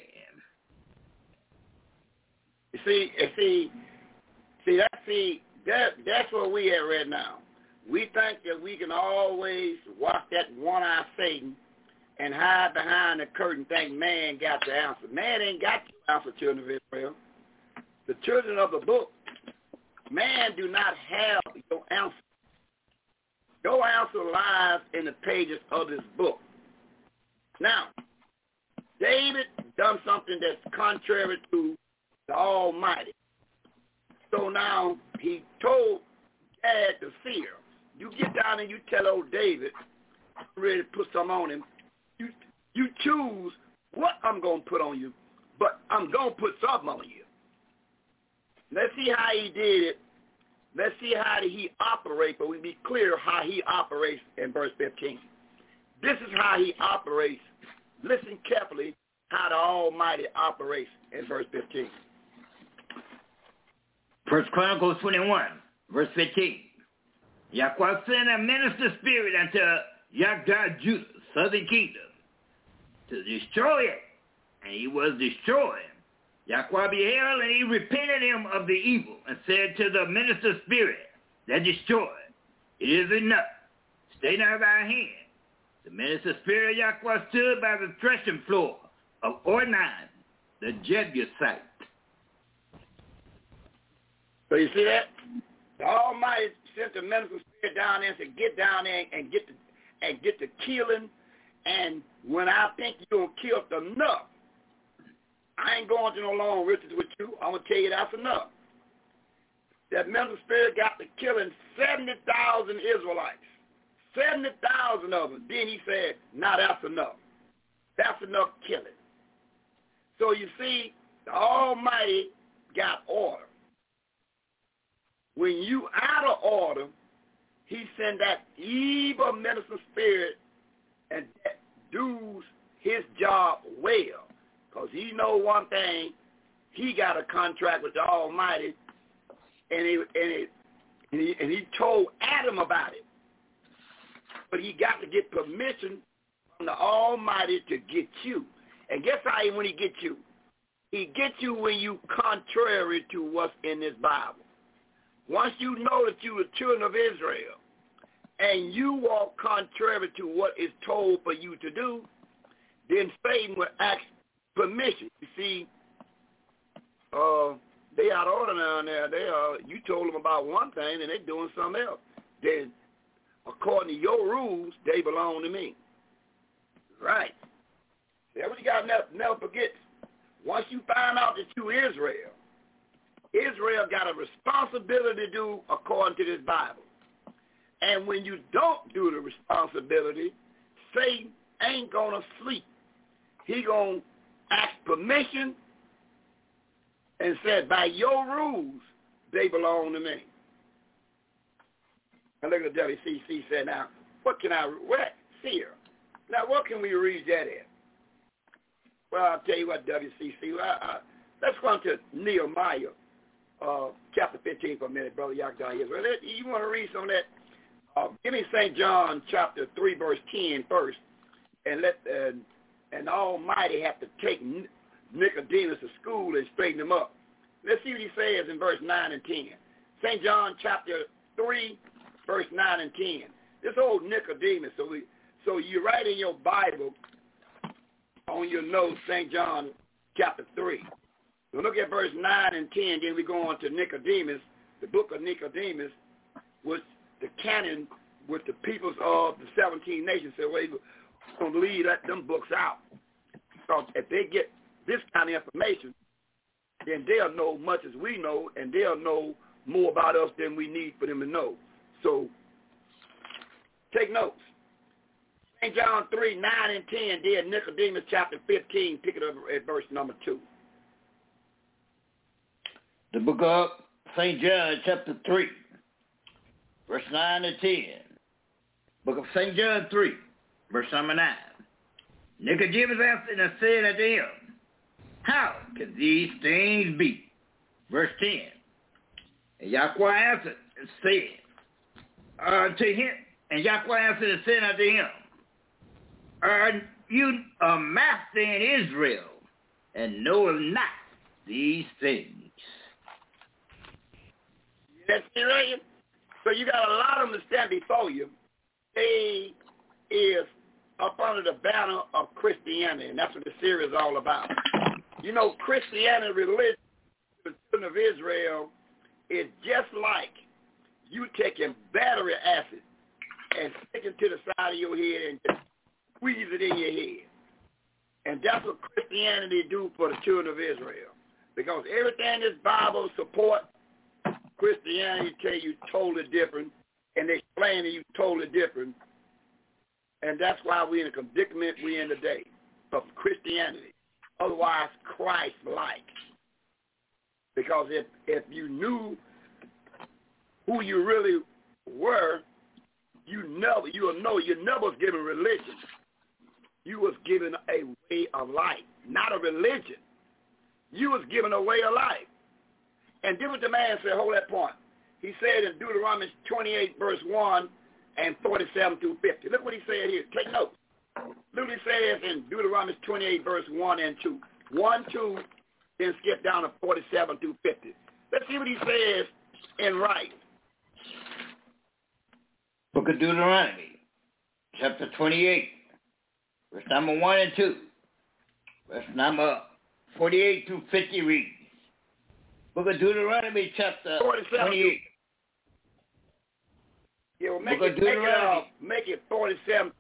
That's where we at right now. We think that we can always watch that one-eye Satan and hide behind the curtain, think man got the answer. Man ain't got the answer, children of Israel. The children of the book, man do not have your answer. Your answer lies in the pages of this book. Now, David done something that's contrary to the Almighty. So now he told Gad the seer, you get down and you tell old David, I'm ready to put some on him. You choose what I'm going to put on you, but I'm going to put something on you. Let's see how he did it. Let's see how he operates, but we be clear how he operates in verse 15. This is how he operates. Listen carefully how the Almighty operates in verse 15. First Chronicles 21, verse 15. Yahweh sent a minister spirit unto Yagdad Judah, southern kingdom, to destroy it, and he was destroyed. Yahweh beheld, and he repented him of the evil, and said to the minister spirit that destroyed, it is enough. Stay now thy hand. The minister spirit Yahweh stood by the threshing floor of Ornan, the Jebusite. So you see that? The Almighty sent the minister spirit down there and said, get down there and get the killing. And when I think you're going to kill enough, I ain't going to no long riches with you. I'm going to tell you that's enough. That mental spirit got to killing 70,000 Israelites. 70,000 of them. Then he said, now that's enough. That's enough killing. So you see, the Almighty got order. When you out of order, he sent that evil minister spirit and that does his job well. Because he know one thing, he got a contract with the Almighty, and he told Adam about it. But he got to get permission from the Almighty to get you. And guess how when he gets you? He gets you when you contrary to what's in this Bible. Once you know that you are children of Israel, and you walk contrary to what is told for you to do, then Satan will ask permission. You see, they out of order down there. You told them about one thing, and they're doing something else. Then, according to your rules, they belong to me. Right. That's what you got to never forget. Once you find out that you Israel got a responsibility to do according to this Bible. And when you don't do the responsibility, Satan ain't going to sleep. He going to ask permission and said, by your rules, they belong to me. Now look at WCC said, now, what seer? Now, what can we read that in? Well, I'll tell you what, WCC. Let's go on to Nehemiah, chapter 15 for a minute, Brother Yagdad. You want to read some of that? Give me St. John chapter 3, verse 10 first, and and Almighty have to take Nicodemus to school and straighten him up. Let's see what he says in verse 9 and 10. St. John chapter 3, verse 9 and 10. This old Nicodemus, so you write in your Bible on your notes, St. John chapter 3. So look at verse 9 and 10, then we go on to Nicodemus, the book of Nicodemus, which the canon with the peoples of the 17 nations said, well, we're going to leave them books out. Because if they get this kind of information, then they'll know much as we know, and they'll know more about us than we need for them to know. So take notes. St. John 3, 9 and 10, then Nicodemus chapter 15, pick it up at verse number 2. The book of St. John chapter 3, verse 9 and 10. Book of St. John 3, verse number 9. Nicodemus answered and said unto him, how can these things be? Verse 10. And Yahweh answered and said to him, and Yahweh answered and said unto him, are you a master in Israel, and knoweth not these things? That's it, right? So you got a lot of them to stand before you. They is up under the banner of Christianity, and that's what the series is all about. You know, Christianity, religion, the children of Israel, is just like you taking battery acid and stick it to the side of your head and just squeeze it in your head. And that's what Christianity do for the children of Israel. Because everything this Bible supports, Christianity tell you totally different, and they explain to you totally different. And that's why we're in a predicament we're in today of Christianity. Otherwise, Christ-like. Because if you knew who you really were, you will know you never was given religion. You was given a way of life, not a religion. You was given a way of life. And then what the man said, hold that point. He said in Deuteronomy 28, verse 1 and 47 through 50. Look what he said here. Take notes. Look what he says in Deuteronomy 28, verse 1 and 2. 1, 2, then skip down to 47 through 50. Let's see what he says in writing. Book of Deuteronomy, chapter 28, verse number 1 and 2. Verse number 48 through 50 reads. Book of Deuteronomy, chapter 28. Yeah, well, make it 47.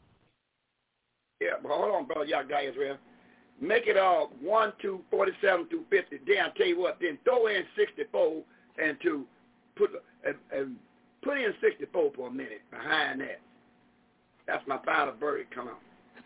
Yeah, but hold on, brother, y'all guys, Israel. Make it 1, 2, 47 through 50. Then I'll tell you what. Then throw in 64 and to put in 64 for a minute behind that. That's my final verdict. Come on.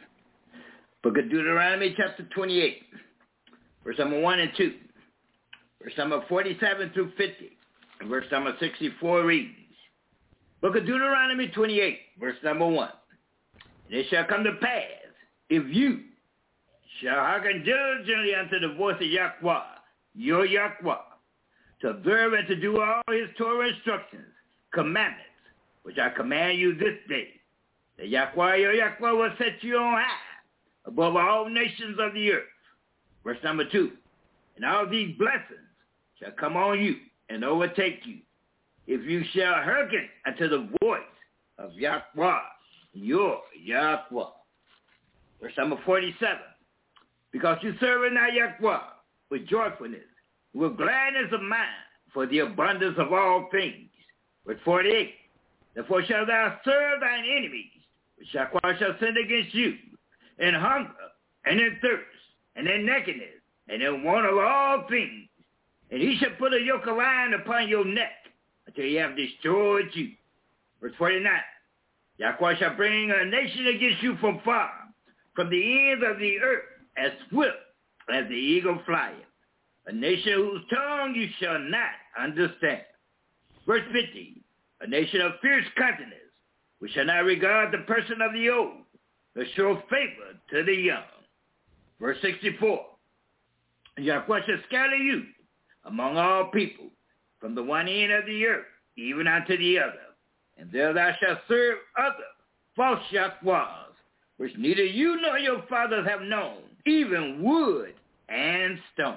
Book of Deuteronomy, chapter 28, verse number 1 and 2. Verse number 47 through 50. And verse number 64 reads. Book of Deuteronomy 28, verse number 1. And it shall come to pass, if you shall hearken diligently unto the voice of Yahweh, your Yahweh, to observe and to do all his Torah instructions, commandments, which I command you this day, that Yahweh, your Yahweh, will set you on high above all nations of the earth. Verse number 2. And all these blessings shall come on you and overtake you, if you shall hearken unto the voice of Yahweh, your Yahweh. Verse number 47. Because you serve not Yahweh with joyfulness, with gladness of mind, for the abundance of all things. Verse 48. Therefore shalt thou serve thine enemies, which Yahweh shall send against you, in hunger, and in thirst, and in nakedness, and in want of all things. And he shall put a yoke of iron upon your neck, until he have destroyed you. Verse 49. Yahweh shall bring a nation against you from far, from the ends of the earth, as swift as the eagle flieth. A nation whose tongue you shall not understand. Verse 50. A nation of fierce countenance, which shall not regard the person of the old, nor show favor to the young. Verse 64. Yahweh shall scatter you among all people, from the one end of the earth, even unto the other. And there thou shalt serve other false Yahwehs, which neither you nor your fathers have known, even wood and stone.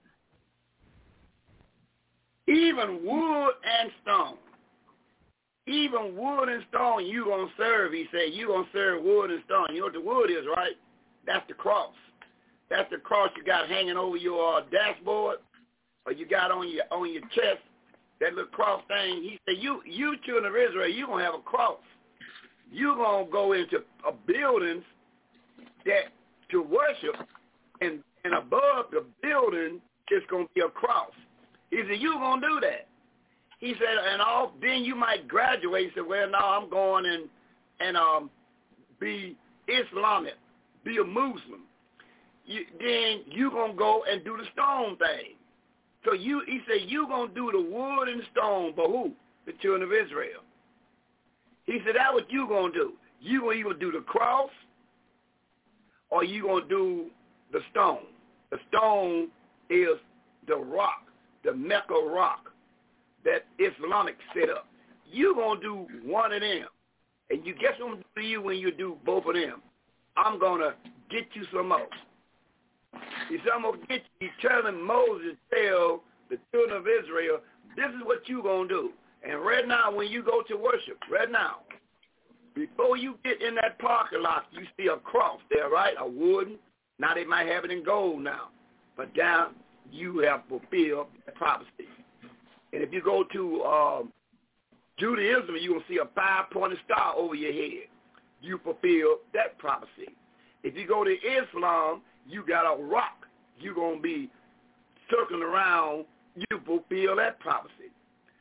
Even wood and stone. Even wood and stone you going to serve, he said. You going to serve wood and stone. You know what the wood is, right? That's the cross. That's the cross you got hanging over your dashboard, or you got on your chest, that little cross thing. He said, you children of Israel, you going to have a cross. You going to go into buildings that to worship, and above the building is going to be a cross. He said, you going to do that. He said, then you might graduate. He said, well, no, I'm going and be Islamic, be a Muslim. Then you going to go and do the stone thing. So he said, you going to do the wood and stone, but who? The children of Israel. He said, that's what you going to do. You going to either do the cross or you going to do the stone. The stone is the rock, the Mecca rock that Islamic set up. You going to do one of them. And you guess what I'm going to do to you when you do both of them? I'm going to get you some more. He said, I'm going to get you. He's telling Moses, tell the children of Israel, this is what you're going to do. And right now, when you go to worship, right now, before you get in that parking lot, you see a cross there, right? A wooden. Now they might have it in gold now. But down, you have fulfilled the prophecy. And if you go to Judaism, you're going to see a 5-pointed star over your head. You fulfill that prophecy. If you go to Islam, you got a rock. You're going to be circling around. You fulfill that prophecy.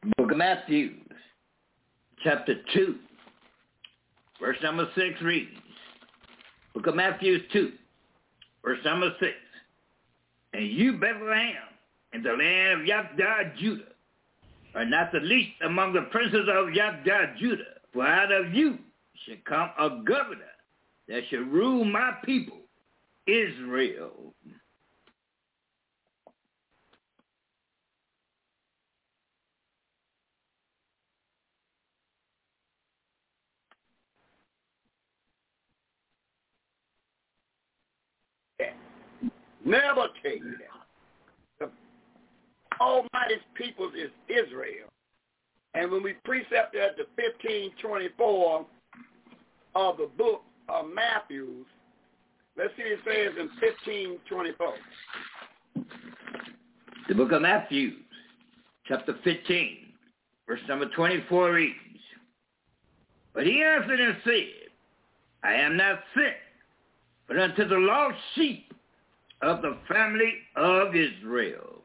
Book of Matthew, chapter 2, verse number 6 reads, Book of Matthew 2, verse number 6, And you, Bethlehem, in the land of Yahdah, Judah, are not the least among the princes of Yahdah, Judah, for out of you shall come a governor that shall rule my people, Israel. Never take that. The Almighty's people is Israel. And when we precept at the 15:24 of the book of Matthew, let's see what it says in 15:24. The book of Matthew, chapter 15, verse number 24 reads, But he answered and said, I am not sent, but unto the lost sheep of the family of Israel.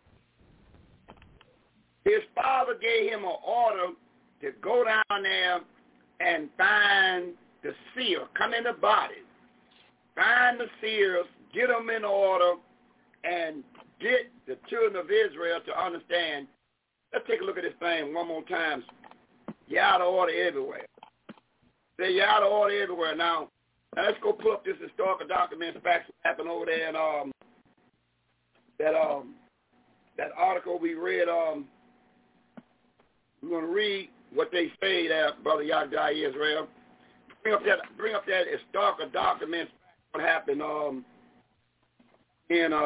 His father gave him an order to go down there and find the seer, come in the body, find the seers, get them in order, and get the children of Israel to understand. Let's take a look at this thing one more time. You're out of order everywhere. Say you're out of order everywhere. Now let's go pull up this historical document, facts what happened over there in that article we read. We're going to read what they say there, Brother Yahdah Israel. Bring up that historical document, what happened in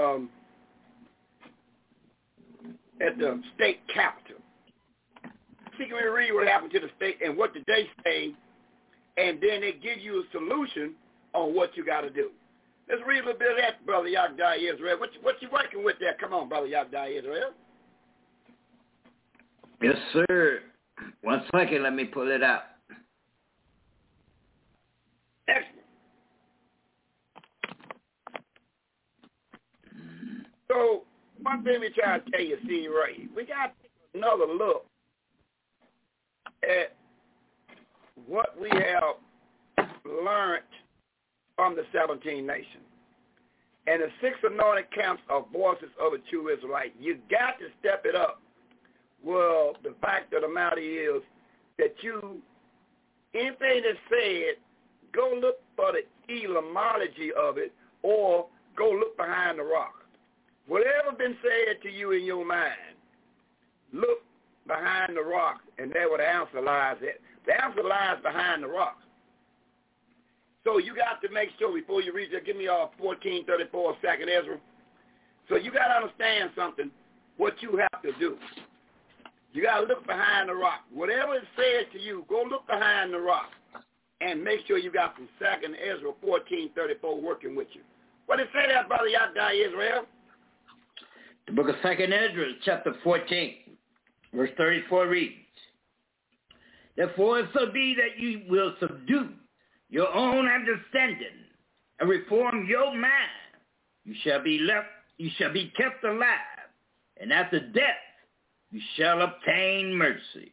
at the state capitol. See, can we read what happened to the state and what did they say, and then they give you a solution on what you got to do. Let's read a little bit of that, Brother Yahdah Israel. What you working with there? Come on, Brother Yahdah Israel. Yes, sir. 1 second, let me pull it out. Excellent. So, one thing we try to tell you, see, right, we got to take another look at what we have learned from the 17 nations. And the 6 anointed camps are voices of a true Israelite. You got to step it up. Well, the fact of the matter is that anything that's said, go look for the etymology of it or go look behind the rock. Whatever been said to you in your mind, look behind the rock, and there where the answer lies at. The answer lies behind the rock. So you got to make sure before you read that, give me 14:34 second Ezra. So you got to understand something, what you have to do. You got to look behind the rock. Whatever is said to you, go look behind the rock and make sure you got some second Ezra 14:34 working with you. What did it say there, Brother Yahdah Israel? The book of 2nd Ezra, chapter 14, verse 34 reads, Therefore it so be that you will subdue your own understanding and reform your mind. You shall be kept alive, and after death you shall obtain mercy.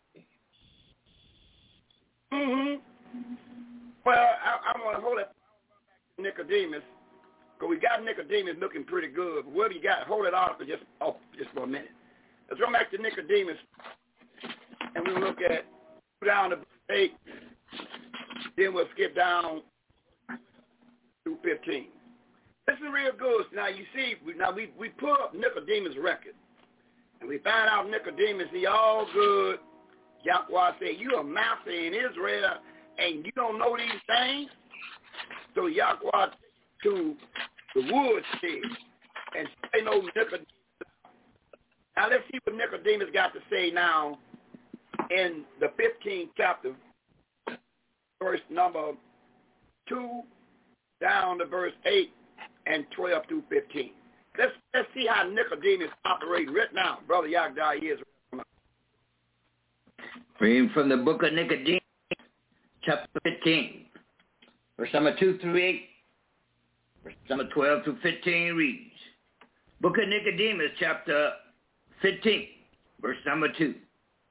Mm-hmm. Well, I want to hold it Nicodemus, because we got Nicodemus looking pretty good. But whatever you got, hold it off just for a minute. Let's go back to Nicodemus, and we'll look at down to 8. Then we'll skip down to 15. This is real good. Now you see, we pull up Nicodemus' record, and we find out Nicodemus, he all good. Yahweh said, you a master in Israel, and you don't know these things? So Yahweh to the woods said, and say no Nicodemus. Now let's see what Nicodemus got to say now in the 15th chapter, verse number 2 down to verse 8 and 12 through 15. Let's see how Nicodemus operates right now, Brother Yahdah Israel. Reading from the book of Nicodemus, chapter 15, verse number 2 through 8, verse number 12 through 15 reads, Book of Nicodemus, chapter 15, verse number 2.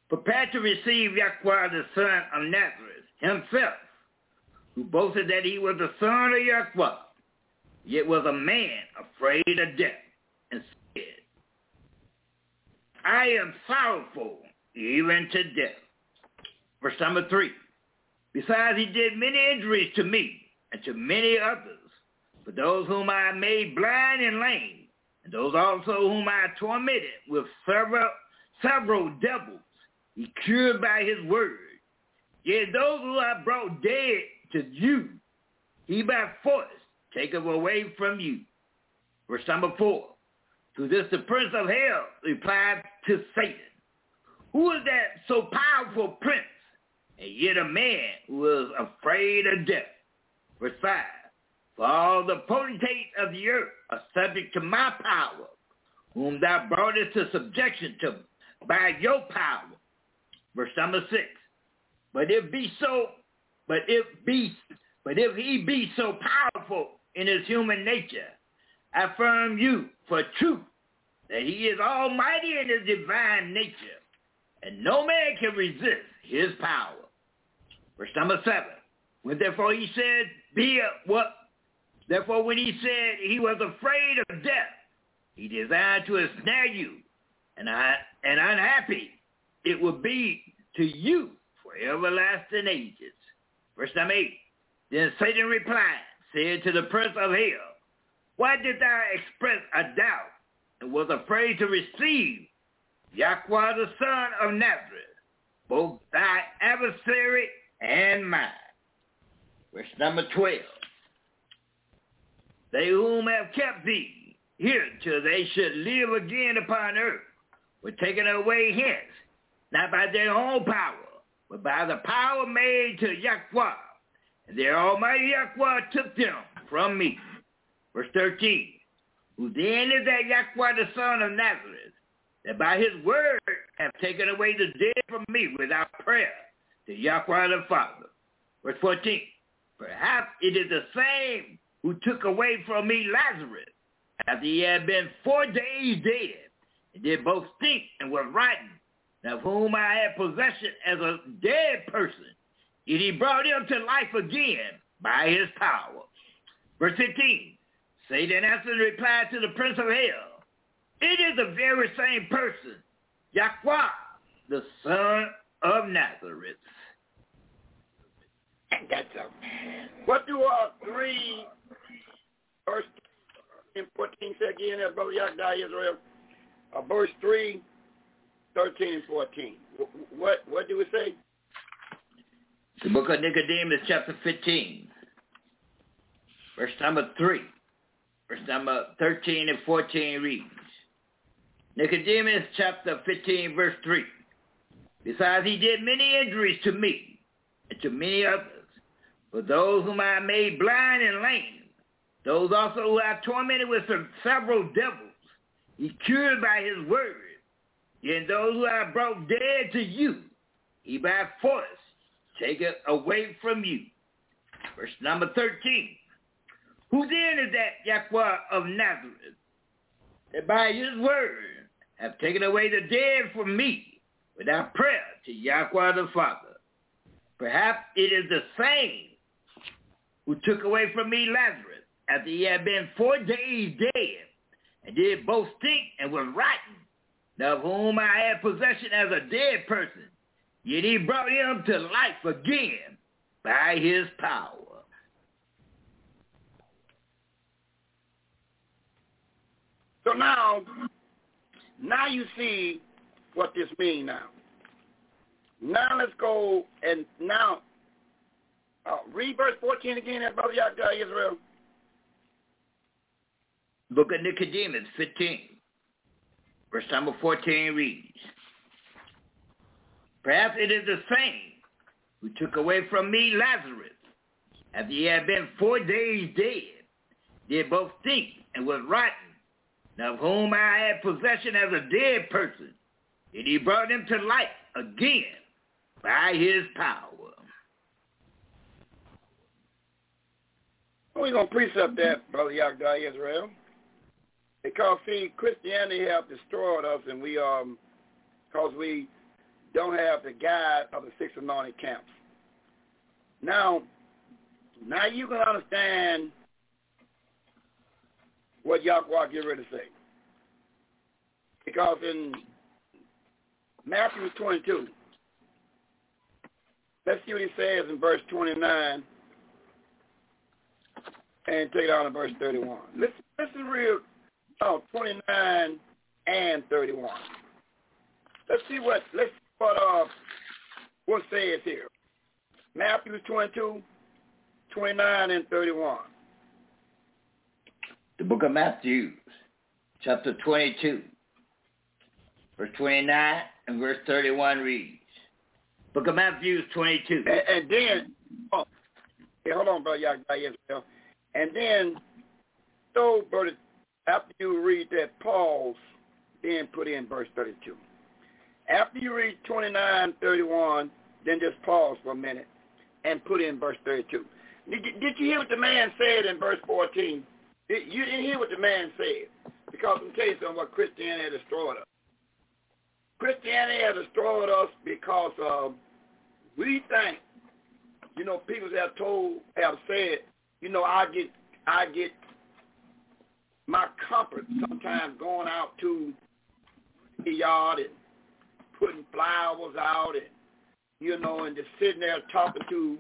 prepared to receive Yahweh the son of Nazareth himself, who boasted that he was the son of Yahweh, yet was a man afraid of death, and said, I am sorrowful even to death. Verse number 3. Besides, he did many injuries to me and to many others, for those whom I made blind and lame, and those also whom I tormented with several devils, he cured by his word. Yet those who I brought dead to you, he by force taketh away from you. Verse number 4. To this the prince of hell replied to Satan, who is that so powerful prince, and yet a man who is afraid of death? Verse 5. For all the potentates of the earth are subject to my power, whom thou broughtest to subjection to by your power. Verse number 6. But if he be so powerful in his human nature, I affirm you for truth that he is almighty in his divine nature, and no man can resist his power. Verse number 7. When therefore he said, Therefore when he said he was afraid of death, he desired to ensnare you, and unhappy it will be to you for everlasting ages. Verse number 8. Then Satan replied, said to the prince of hell, why did thou express a doubt, and was afraid to receive Yahweh the son of Nazareth, both thy adversary and mine? Verse number 12. They whom have kept thee here till they should live again upon earth were taken away hence, not by their own power, but by the power made to Yahweh, and their almighty Yahweh took them from me. Verse 13. Who then is that Yahweh the son of Nazareth, that by his word have taken away the dead from me without prayer to Yahweh the Father. Verse 14. Perhaps it is the same who took away from me Lazarus, after he had been 4 days dead, and did both stink and was rotten, and of whom I had possession as a dead person, yet he brought him to life again by his power. Verse 15. Satan answered and replied to the prince of hell, it is the very same person, Yahweh, the son of Nazareth. That's what do 3 verse 14 say again, Brother Yahweh Israel? Verse 3, 13 and 14. What do it say? The book of Nicodemus, chapter 15, verse number 3. Verse number 13 and 14 reads, Nicodemus, chapter 15, verse 3. Besides, he did many injuries to me and to many others, for those whom I made blind and lame, those also who I tormented with several devils, he cured by his word. And those who I brought dead to you, he by force taketh away from you. Verse number 13. Who then is that Yahweh of Nazareth, that by his word have taken away the dead from me without prayer to Yahweh the Father? Perhaps it is the same who took away from me Lazarus, after he had been 4 days dead, and did both stink and was rotten, of whom I had possession as a dead person, yet he brought him to life again by his power. So now you see what this means now. Now let's go and now read verse 14 again, Brother Yahweh Israel. Book of Nicodemus 15, verse number 14 reads, Perhaps it is the same who took away from me Lazarus, after he had been 4 days dead, did both stink and was rotten, of whom I had possession as a dead person, and he brought him to life again by his power. We're going to precept that, Brother Yahweh Israel, because, see, Christianity have destroyed us, and because we don't have the guide of the 6 anointed camps. Now you can understand what Yahweh get ready to say. Because in Matthew 22, let's see what he says in verse 29 and take it out in verse 31. Listen real, 29 and 31. Let's see what says here. Matthew 22, 29 and 31. The book of Matthew, chapter 22, verse 29 and verse 31 reads. Book of Matthew 22. And then, hold on, brother, y'all. And then, so, brother, after you read that, pause, then put in verse 32. After you read 29, 31, then just pause for a minute and put in verse 32. Did you hear what the man said in verse 14? You didn't hear what the man said. Because I'm telling you something what Christianity has destroyed us. Christianity has destroyed us because we think, people have said, I get my comfort sometimes going out to the yard and putting flowers out and, and just sitting there talking to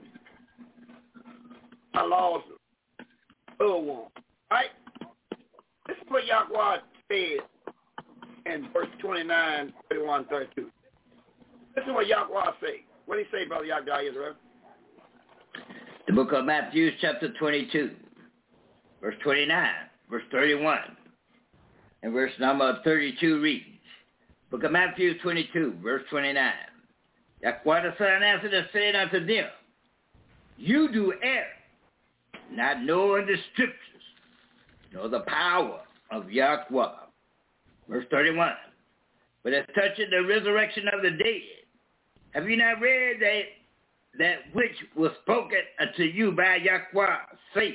my lost loved one. Right? This is what Yahweh said in verse 29, 31, 32. This is what Yahweh say. What do you say, Brother Yahweh Israel? The book of Matthew, chapter 22, verse 29, verse 31, and verse number 32 reads. Book of Matthew 22, verse 29. Yahweh the Son answered and said unto them, You do err, not knowing the scriptures, nor the power of Yahweh. Verse 31. But as touching the resurrection of the dead, have you not read that which was spoken unto you by Yahweh, saying?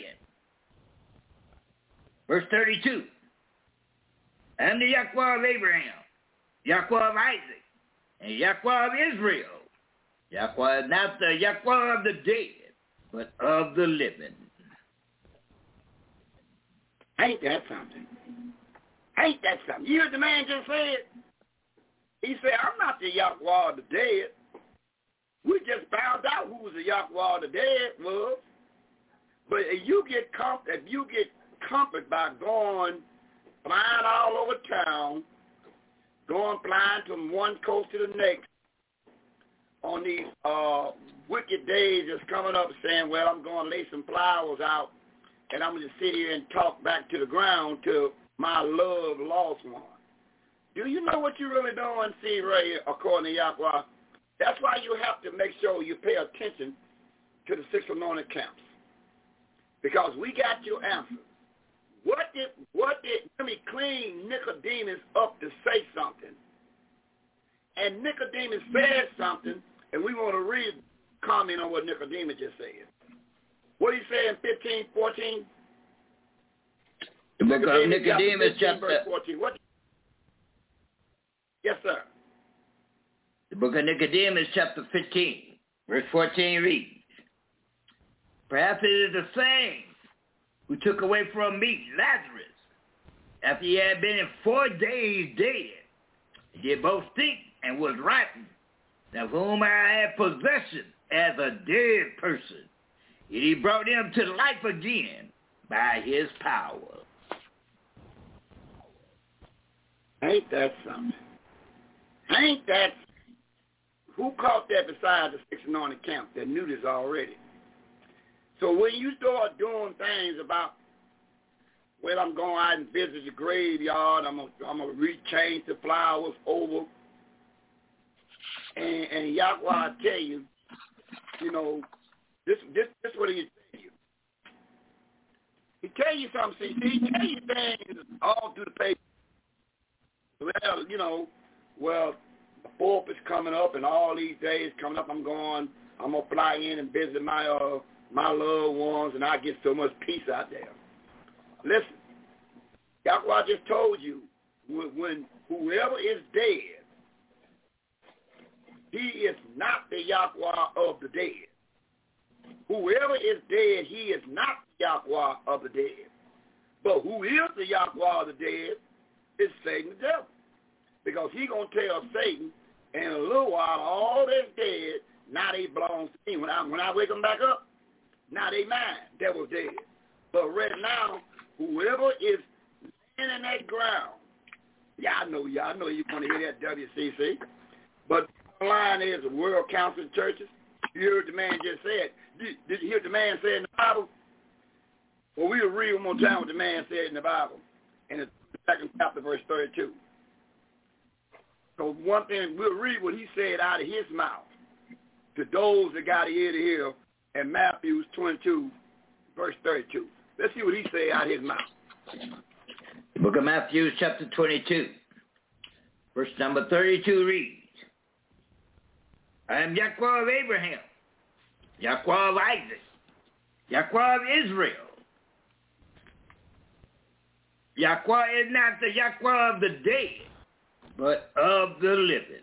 Verse 32. I am the Yahweh of Abraham, Yahweh of Isaac, and Yahweh of Israel. Yahweh is not the Yahweh of the dead, but of the living. Ain't that something? Ain't that something? You heard the man just said? He said, I'm not the Yahweh of the dead. We just found out who the Yahweh of the dead was. But if you get comfort by going flying all over town, going flying from one coast to the next on these wicked days that's coming up saying, well, I'm going to lay some flowers out and I'm going to sit here and talk back to the ground to my loved lost one. Do you know what you're really doing, see, right here, according to Yahweh? That's why you have to make sure you pay attention to the 6 anointed camps. Because we got your answer. What did let me clean Nicodemus up to say something? And Nicodemus said something, and we want to comment on what Nicodemus just said. What did he say in 15, 14? The book of Nicodemus, chapter 14. What? Yes, sir. The book of Nicodemus, chapter 15, verse 14 reads, Perhaps it is the same who took away from me Lazarus, after he had been in 4 days dead. He did both think and was rotten, of whom I had possession as a dead person. Yet he brought him to life again by his power. Ain't that something? Ain't that? Who caught that besides the 6 anointed camp that knew this already? So when you start doing things about, well, I'm going out and visit the graveyard, I'm gonna rechange the flowers over, and Yahweh tell you, this what he tell you. He tell you something. See, he tell you things all through the paper. Well, the 4th is coming up, and all these days coming up, I'm gonna fly in and visit my loved ones, and I get so much peace out there. Listen, Yahweh just told you, when whoever is dead, he is not the Yahweh of the dead. Whoever is dead, he is not the Yahweh of the dead. But who is the Yahweh of the dead is Satan the devil. Because he going to tell Satan, in a little while, all that's dead, now they belong to me. When I wake them back up, now they mine. Devil's dead. But right now, whoever is laying in that ground, y'all know you want to hear that WCC. But the line is the World Council of Churches. You heard the man just said. Did you hear what the man said in the Bible? Well, we'll read one more time what the man said in the Bible, in the 2nd chapter, verse 32. So one thing, we'll read what he said out of his mouth to those that got ear to hear in Matthew 22, verse 32. Let's see what he said out of his mouth. The book of Matthew, chapter 22, verse number 32 reads, I am Yahweh of Abraham, Yahweh of Isaac, Yahweh of Israel. Yahweh is not the Yahweh of the dead, but of the living.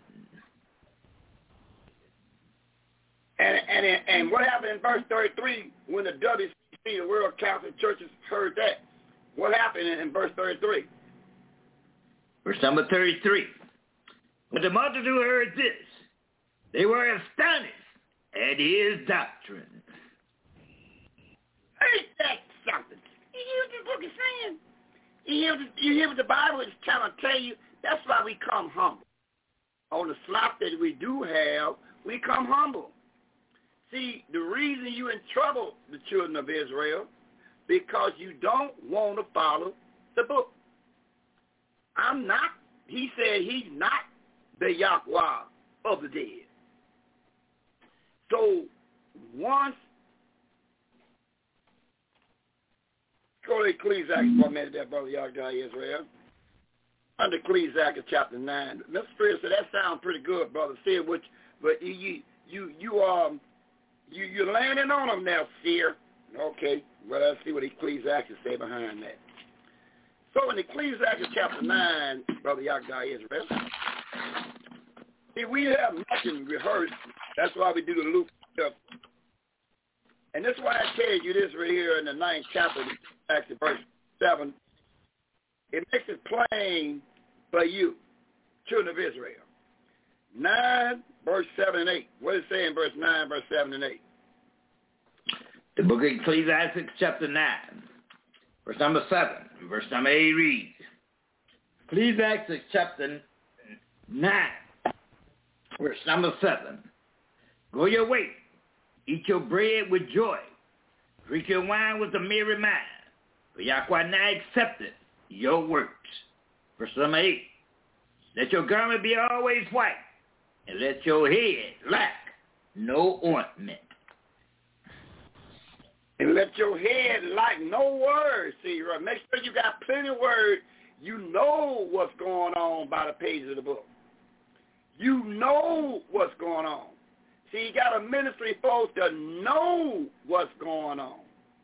And what happened in verse 33 when the WCC, the World Council of Churches, heard that? What happened in verse 33? Verse number 33. When the multitude heard this, they were astonished at his doctrine. Ain't that something? You hear what the book is saying? You hear what the Bible is trying to tell you? That's why we come humble. On the slop that we do have, we come humble. See, the reason you in trouble, the children of Israel, because you don't want to follow the book. He said he's not the Yahweh of the dead. So once, go to Ecclesiastes for a minute there, Brother Yahweh Israel. Under Ecclesiastes chapter 9. Mr. Spirit said that sounds pretty good, brother. See which, but you're landing on them now, Seer. Okay, well, let's see what Ecclesiastes say behind that. So in Ecclesiastes chapter 9, Brother Yahweh Israel, see, we have nothing rehearsed. That's why we do the loop stuff. And this is why I tell you this right here in the 9th chapter, actually verse 7. It makes it plain for you, children of Israel. 9, verse 7 and 8. What does it say in verse 9, verse 7 and 8? The book of Ecclesiastes, chapter 9, verse number 7, verse number 8 reads, Ecclesiastes, chapter 9, verse number 7, Go your way, eat your bread with joy, drink your wine with a merry mind, for Yahweh now accepted your works. Verse number 8, Let your garment be always white, and let your head lack no ointment. And let your head lack no words. See, right? Make sure you got plenty of words. You know what's going on by the pages of the book. You know what's going on. See, you got a ministry supposed to know what's going on.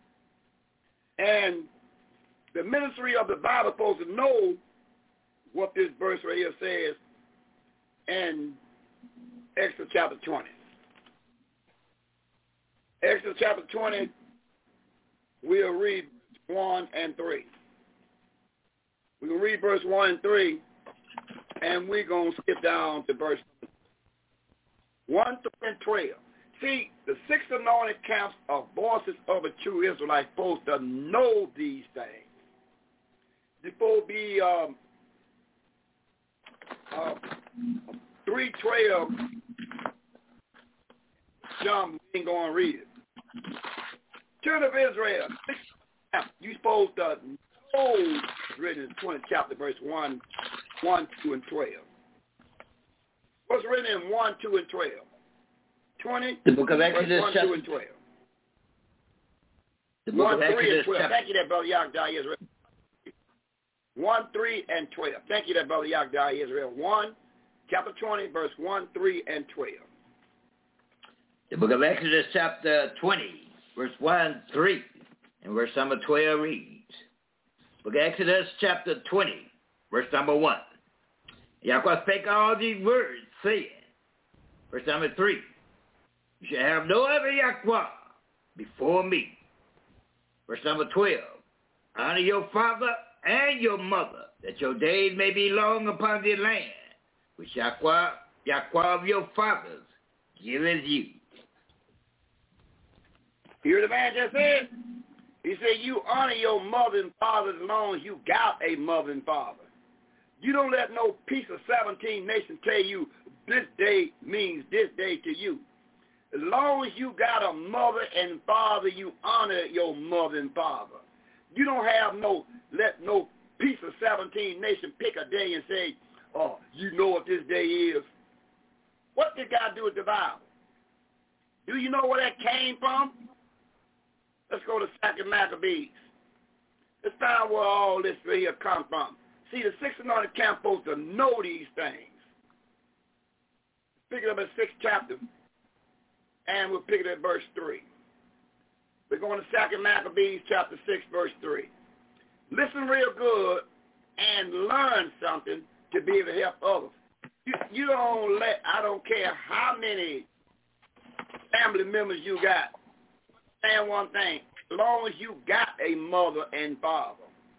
And the ministry of the Bible is supposed to know what this verse right here says in Exodus chapter 20. Exodus chapter 20, we'll read 1 and 3. We're going to read verse 1 and 3, and we're going to skip down to verse 1 through 12. See, the 6 anointed camps of voices of a true Israelite supposed to know these things. They're supposed to be 3:12. John, we ain't going to read it. Children of Israel, 6 camps, you're supposed to know it's written in the 20th chapter, verse 1, 2, and 12. What's written in 1, 2, and 12? 20, the book of Exodus, 1, 2, and 12. The book 1, of 3, Exodus, and 12. Thank you, that brother Yahweh Israel. 1, 3, and 12. Thank you, that brother Yahweh Israel. 1, chapter 20, verse 1, 3, and 12. The book of Exodus, chapter 20, verse 1, 3, and verse number 12 reads. Book of Exodus, chapter 20, verse number 1. Yahweh spake all these words, saying, Verse number 3. You shall have no other Yahweh before me. Verse number 12. Honor your father and your mother, that your days may be long upon the land, which Yahweh of your fathers giveth you. Hear the man just said? He said, you honor your mother and father as long as you got a mother and father. You don't let no piece of 17 nations tell you this day means this day to you. As long as you got a mother and father, you honor your mother and father. You don't have let no piece of 17 nation pick a day and say, oh, you know what this day is. What did God do with the Bible? Do you know where that came from? Let's go to 2 Maccabees. Let's find out where all this here come from. See, the 6th anointed camp supposed to know these things. Pick it up in 6th chapter, and we'll pick it at verse 3. We're going to 2 Maccabees chapter 6, verse 3. Listen real good and learn something to be able to help others. You don't I don't care how many family members you got. Understand one thing. As long as you got a mother and father,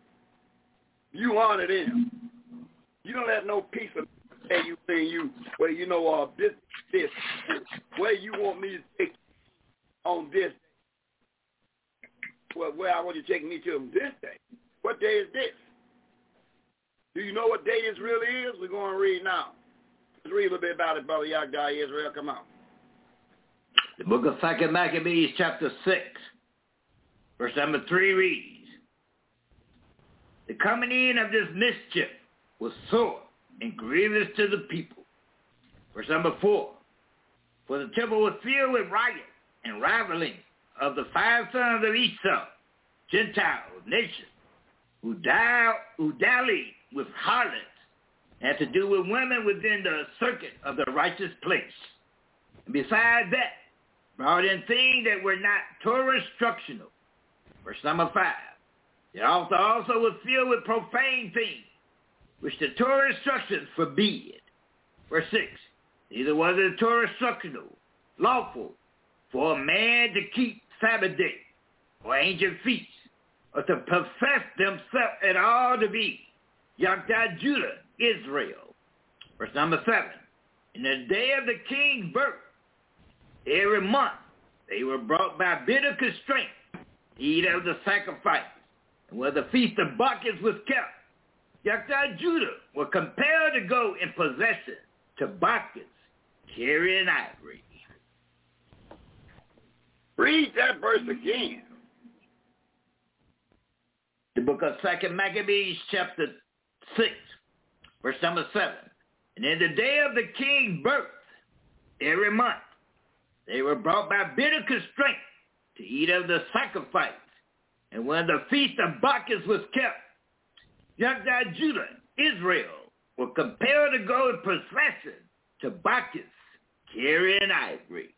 you honor them. You don't let no piece of say you well, you know, this, where you want me to take on this, well, where I want you to take me to on this day. What day is this? Do you know what day this really is? We're going to read now. Let's read a little bit about it, Brother Yagdai Israel. Come on. The book of 2 Maccabees, chapter 6, verse number 3 reads, the coming in of this mischief was sore and grievous to the people. Verse number 4, for the temple was filled with riot and rivaling of the 5 sons of Esau, Gentile nations, who dallied with harlots, and had to do with women within the circuit of the righteous place. And besides that, brought in things that were not Torah instructional. Verse number 5. The altar also was filled with profane things, which the Torah instructions forbid. Verse 6. Neither was it Torah instructional, lawful, for a man to keep Sabbath day, or ancient feasts, or to profess themselves at all to be Yahweh Judah, Israel. Verse number 7. In the day of the king's birth, every month they were brought by bitter constraint to eat of the sacrifices. And where the feast of Bacchus was kept, Yahweh Judah were compelled to go in possession to Bacchus, carrying ivory. Read that verse again. The book of 2 Maccabees, chapter 6, verse number 7. And in the day of the king's birth, every month, they were brought by bitter constraint to eat of the sacrifice. And when the feast of Bacchus was kept, Yahweh Judah, Israel, were compelled to go in procession to Bacchus, carrying ivory.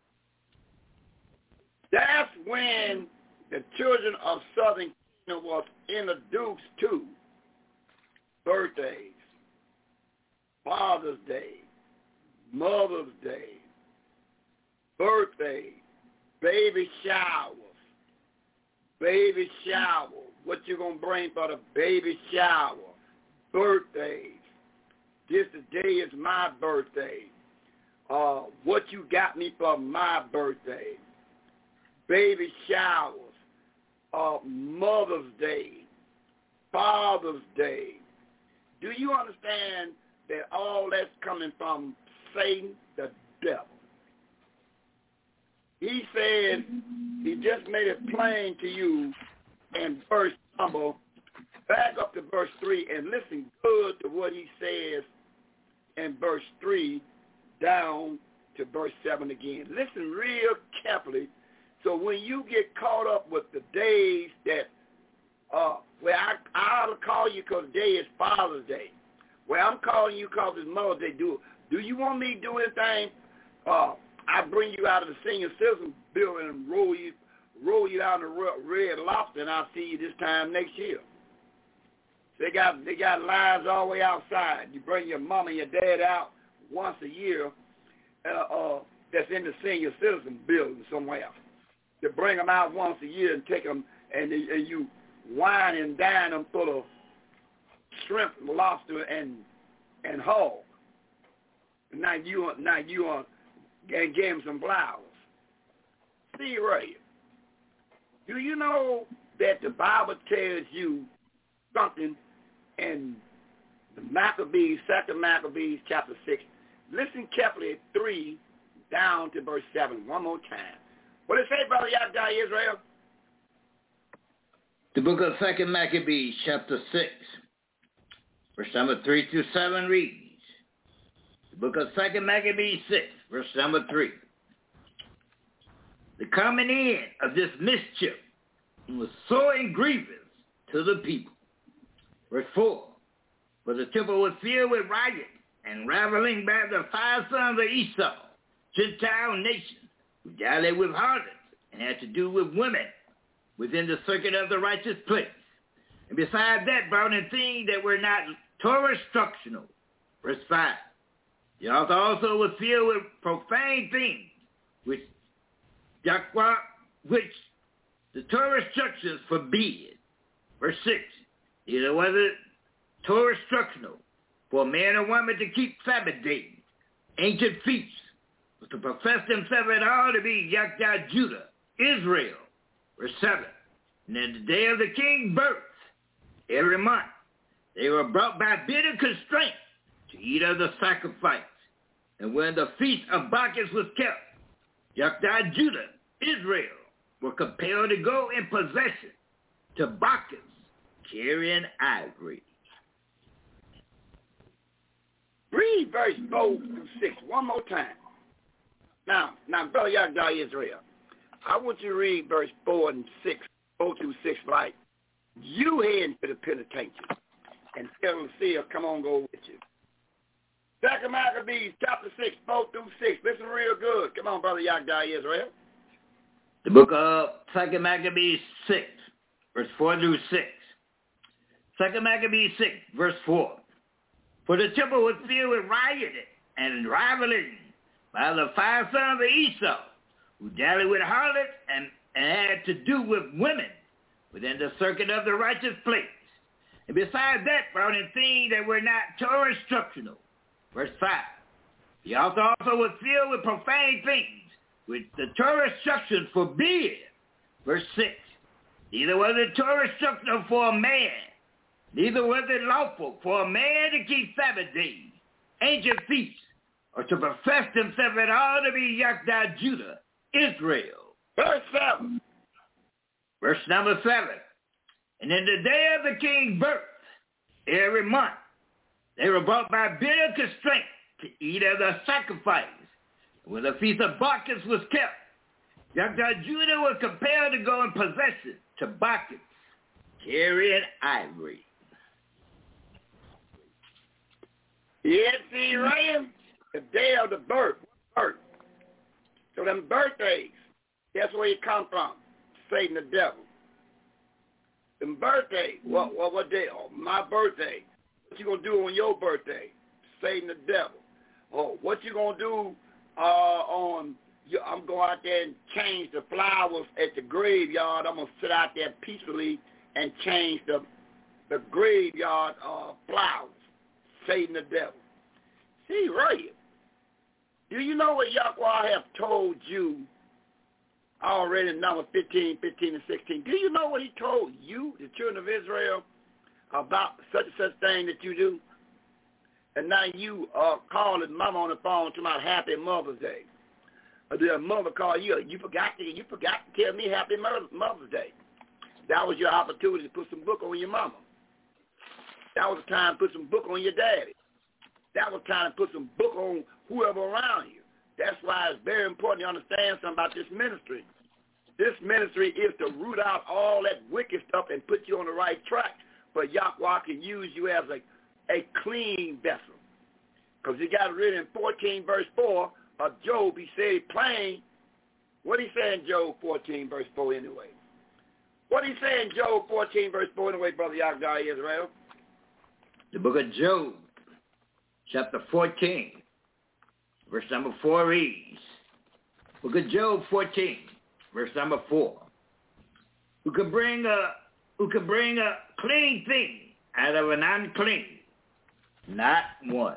That's when the children of Southern Kingdom was introduced to birthdays, Father's Day, Mother's Day, birthdays, baby showers. What you going to bring for the baby shower? Birthdays. This day is my birthday. What you got me for my birthday? Baby showers. Mother's Day. Father's Day. Do you understand that all that's coming from Satan, the devil? He said, he just made it plain to you in verse number, back up to verse 3 and listen good to what he says in verse 3 down to verse 7 again. Listen real carefully so when you get caught up with the days that, I'll call you because today is Father's Day. Well, I'm calling you because it's Mother's Day. Do you want me to do anything? I bring you out of the senior citizen building and roll you out in the Red Lobster, and I'll see you this time next year. They got lines all the way outside. You bring your mom and your dad out once a year, that's in the senior citizen building somewhere. To bring them out once a year and take them, and you wine and dine them full of shrimp, lobster, and hog. Now you gave them some flowers. See, Ray, do you know that the Bible tells you something in the Maccabees, 2 Maccabees, chapter 6? Listen carefully, 3 down to verse 7, one more time. What does it say, Brother Yagda Israel? The book of 2 Maccabees, chapter 6, verse number 3 through 7 reads. The book of 2 Maccabees 6, verse number 3. The coming in of this mischief was so grievous to the people. Verse 4. For the temple was filled with riot and raveling by the 5 sons of Esau, Gentile nations, who dallied with harlots and had to do with women within the circuit of the righteous place. And besides that, brought in things that were not Torah instructional. Verse 5. The altar also was filled with profane things, which the Torah instructions forbid. Verse 6. Neither was it Torah instructional for a man or woman to keep Sabbath days, ancient feasts, but to profess themselves at all to be Yagda Judah, Israel. Verse 7. And in the day of the king's birth, every month, they were brought by bitter constraint to eat of the sacrifice. And when the feast of Bacchus was kept, Yagda Judah, Israel, were compelled to go in possession to Bacchus, carrying ivory. Read verse 4 through 6 one more time. Now, Brother Yagda Israel, I want you to read verse 4 through 6 like you heading to the penitentiary and tell them, see, come on, go with you. 2 Maccabees, chapter 6, 4 through 6. Listen real good. Come on, Brother Yagda Israel. The book of 2 Maccabees 6, verse 4 through 6. 2 Maccabees 6, verse 4. For the temple was filled with rioting and rivaling by the 5 sons of Esau, who dallied with harlots and had to do with women within the circuit of the righteous place. And besides that, brought in things that were not Torah instructional. Verse 5. The altar also was filled with profane things, which the Torah instructions forbid. Verse 6. Neither was it Torah instructional for a man, neither was it lawful for a man to keep Sabbath days, ancient feasts, or to profess himself at all to be Yagda Judah, Israel. Verse 7. Verse number 7. And in the day of the king's birth, every month, they were brought by bitter constraint to eat of the sacrifice. When the feast of Bacchus was kept, Yagda Judah was compelled to go in possession to Bacchus, carrying ivory. Yes, see, Ryan, the day of the birth. So them birthdays, that's where you come from, Satan the devil. Them birthdays, what day? Oh, my birthday. What you gonna do on your birthday? Satan the devil. Oh, what you gonna do I'm going out there and change the flowers at the graveyard. I'm gonna sit out there peacefully and change the graveyard flowers. Satan the devil. See, right. Do you know what Yahweh have told you already in number 15 and 16? Do you know what he told you, the children of Israel, about such and such thing that you do? And now you are calling mama on the phone to my Happy Mother's Day. Or the mother call you, you forgot to tell me Happy Mother's Day. That was your opportunity to put some book on your mama. That was the time to put some book on your daddy. That was time to put some book on whoever around you. That's why it's very important to understand something about this ministry. This ministry is to root out all that wicked stuff and put you on the right track. But Yahweh can use you as a clean vessel. Because he got it written in 14 verse 4 of Job. He said plain. What he say in Job 14 verse 4 anyway? What he say in Job 14 verse 4 anyway, Brother Yagda Israel? The book of Job, chapter 14, verse number 4 reads, Book of Job 14, verse number 4. Who could bring a clean thing out of an unclean? Not one.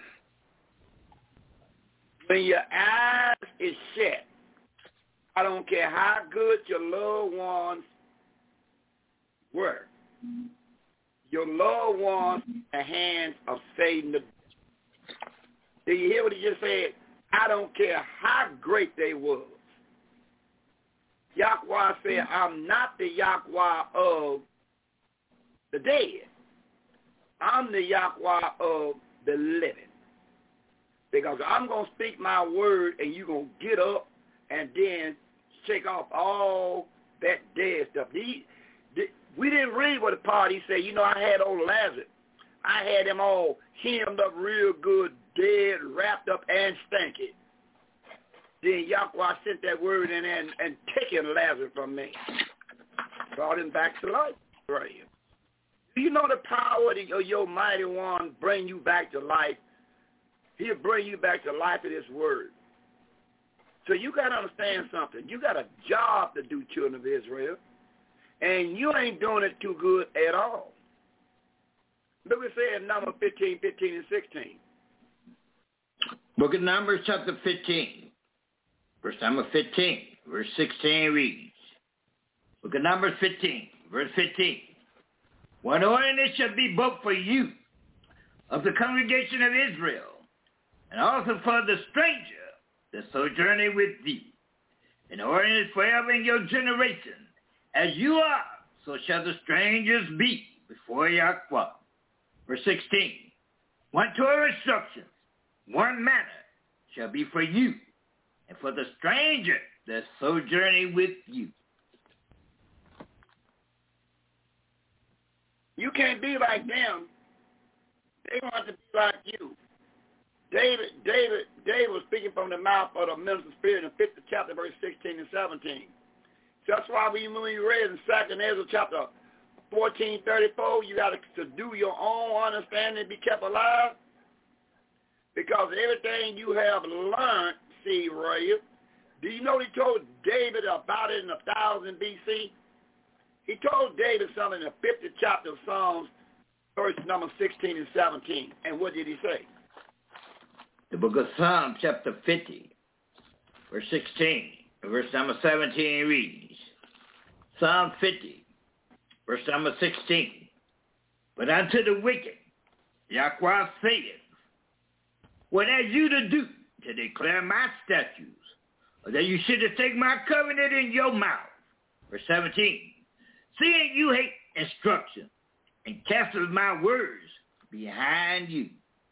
When your eyes is shut, I don't care how good your loved ones were. Your loved ones in the hands of Satan. Do you hear what he just said? I don't care how great they was. Yahweh said, I'm not the Yahweh of the dead. I'm the Yahweh of the living. Because I'm going to speak my word and you're going to get up and then shake off all that dead stuff. We didn't read what the part he said. You know, I had old Lazarus. I had him all hemmed up real good, dead, wrapped up, and stinky. Then Yahweh sent that word in and taken Lazarus from me. Brought him back to life. Right here. Do you know the power of your mighty one bring you back to life? He'll bring you back to life in his word. So you got to understand something. You got a job to do, children of Israel, and you ain't doing it too good at all. Look what it says in Numbers 15, 15, and 16. Book of Numbers, chapter 15, verse number 15, verse 16 reads, Book of Numbers 15, verse 15. One ordinance shall be both for you of the congregation of Israel, and also for the stranger that sojourning with thee. An ordinance forever in your generation. As you are, so shall the strangers be before Yahweh. Verse 16. One Torah instruction, one manner shall be for you, and for the stranger that sojourning with you. You can't be like them. They want to be like you. David was speaking from the mouth of the minister spirit in the 5th chapter, verse 16 and 17. So that's why when you read in 2nd Ezra chapter 14:34, you got to do your own understanding, be kept alive. Because everything you have learned, see, Roy, do you know he told David about it in 1000 BC? He told David something in the 50th chapter of Psalms, verse number 16 and 17. And what did he say? The book of Psalms, chapter 50, verse 16, verse number 17 reads, Psalm 50, verse number 16, But unto the wicked, Yahweh saith, What have you to do to declare my statutes, or that you should take my covenant in your mouth? Verse 17, Seeing you hate instruction, and cast my words behind you.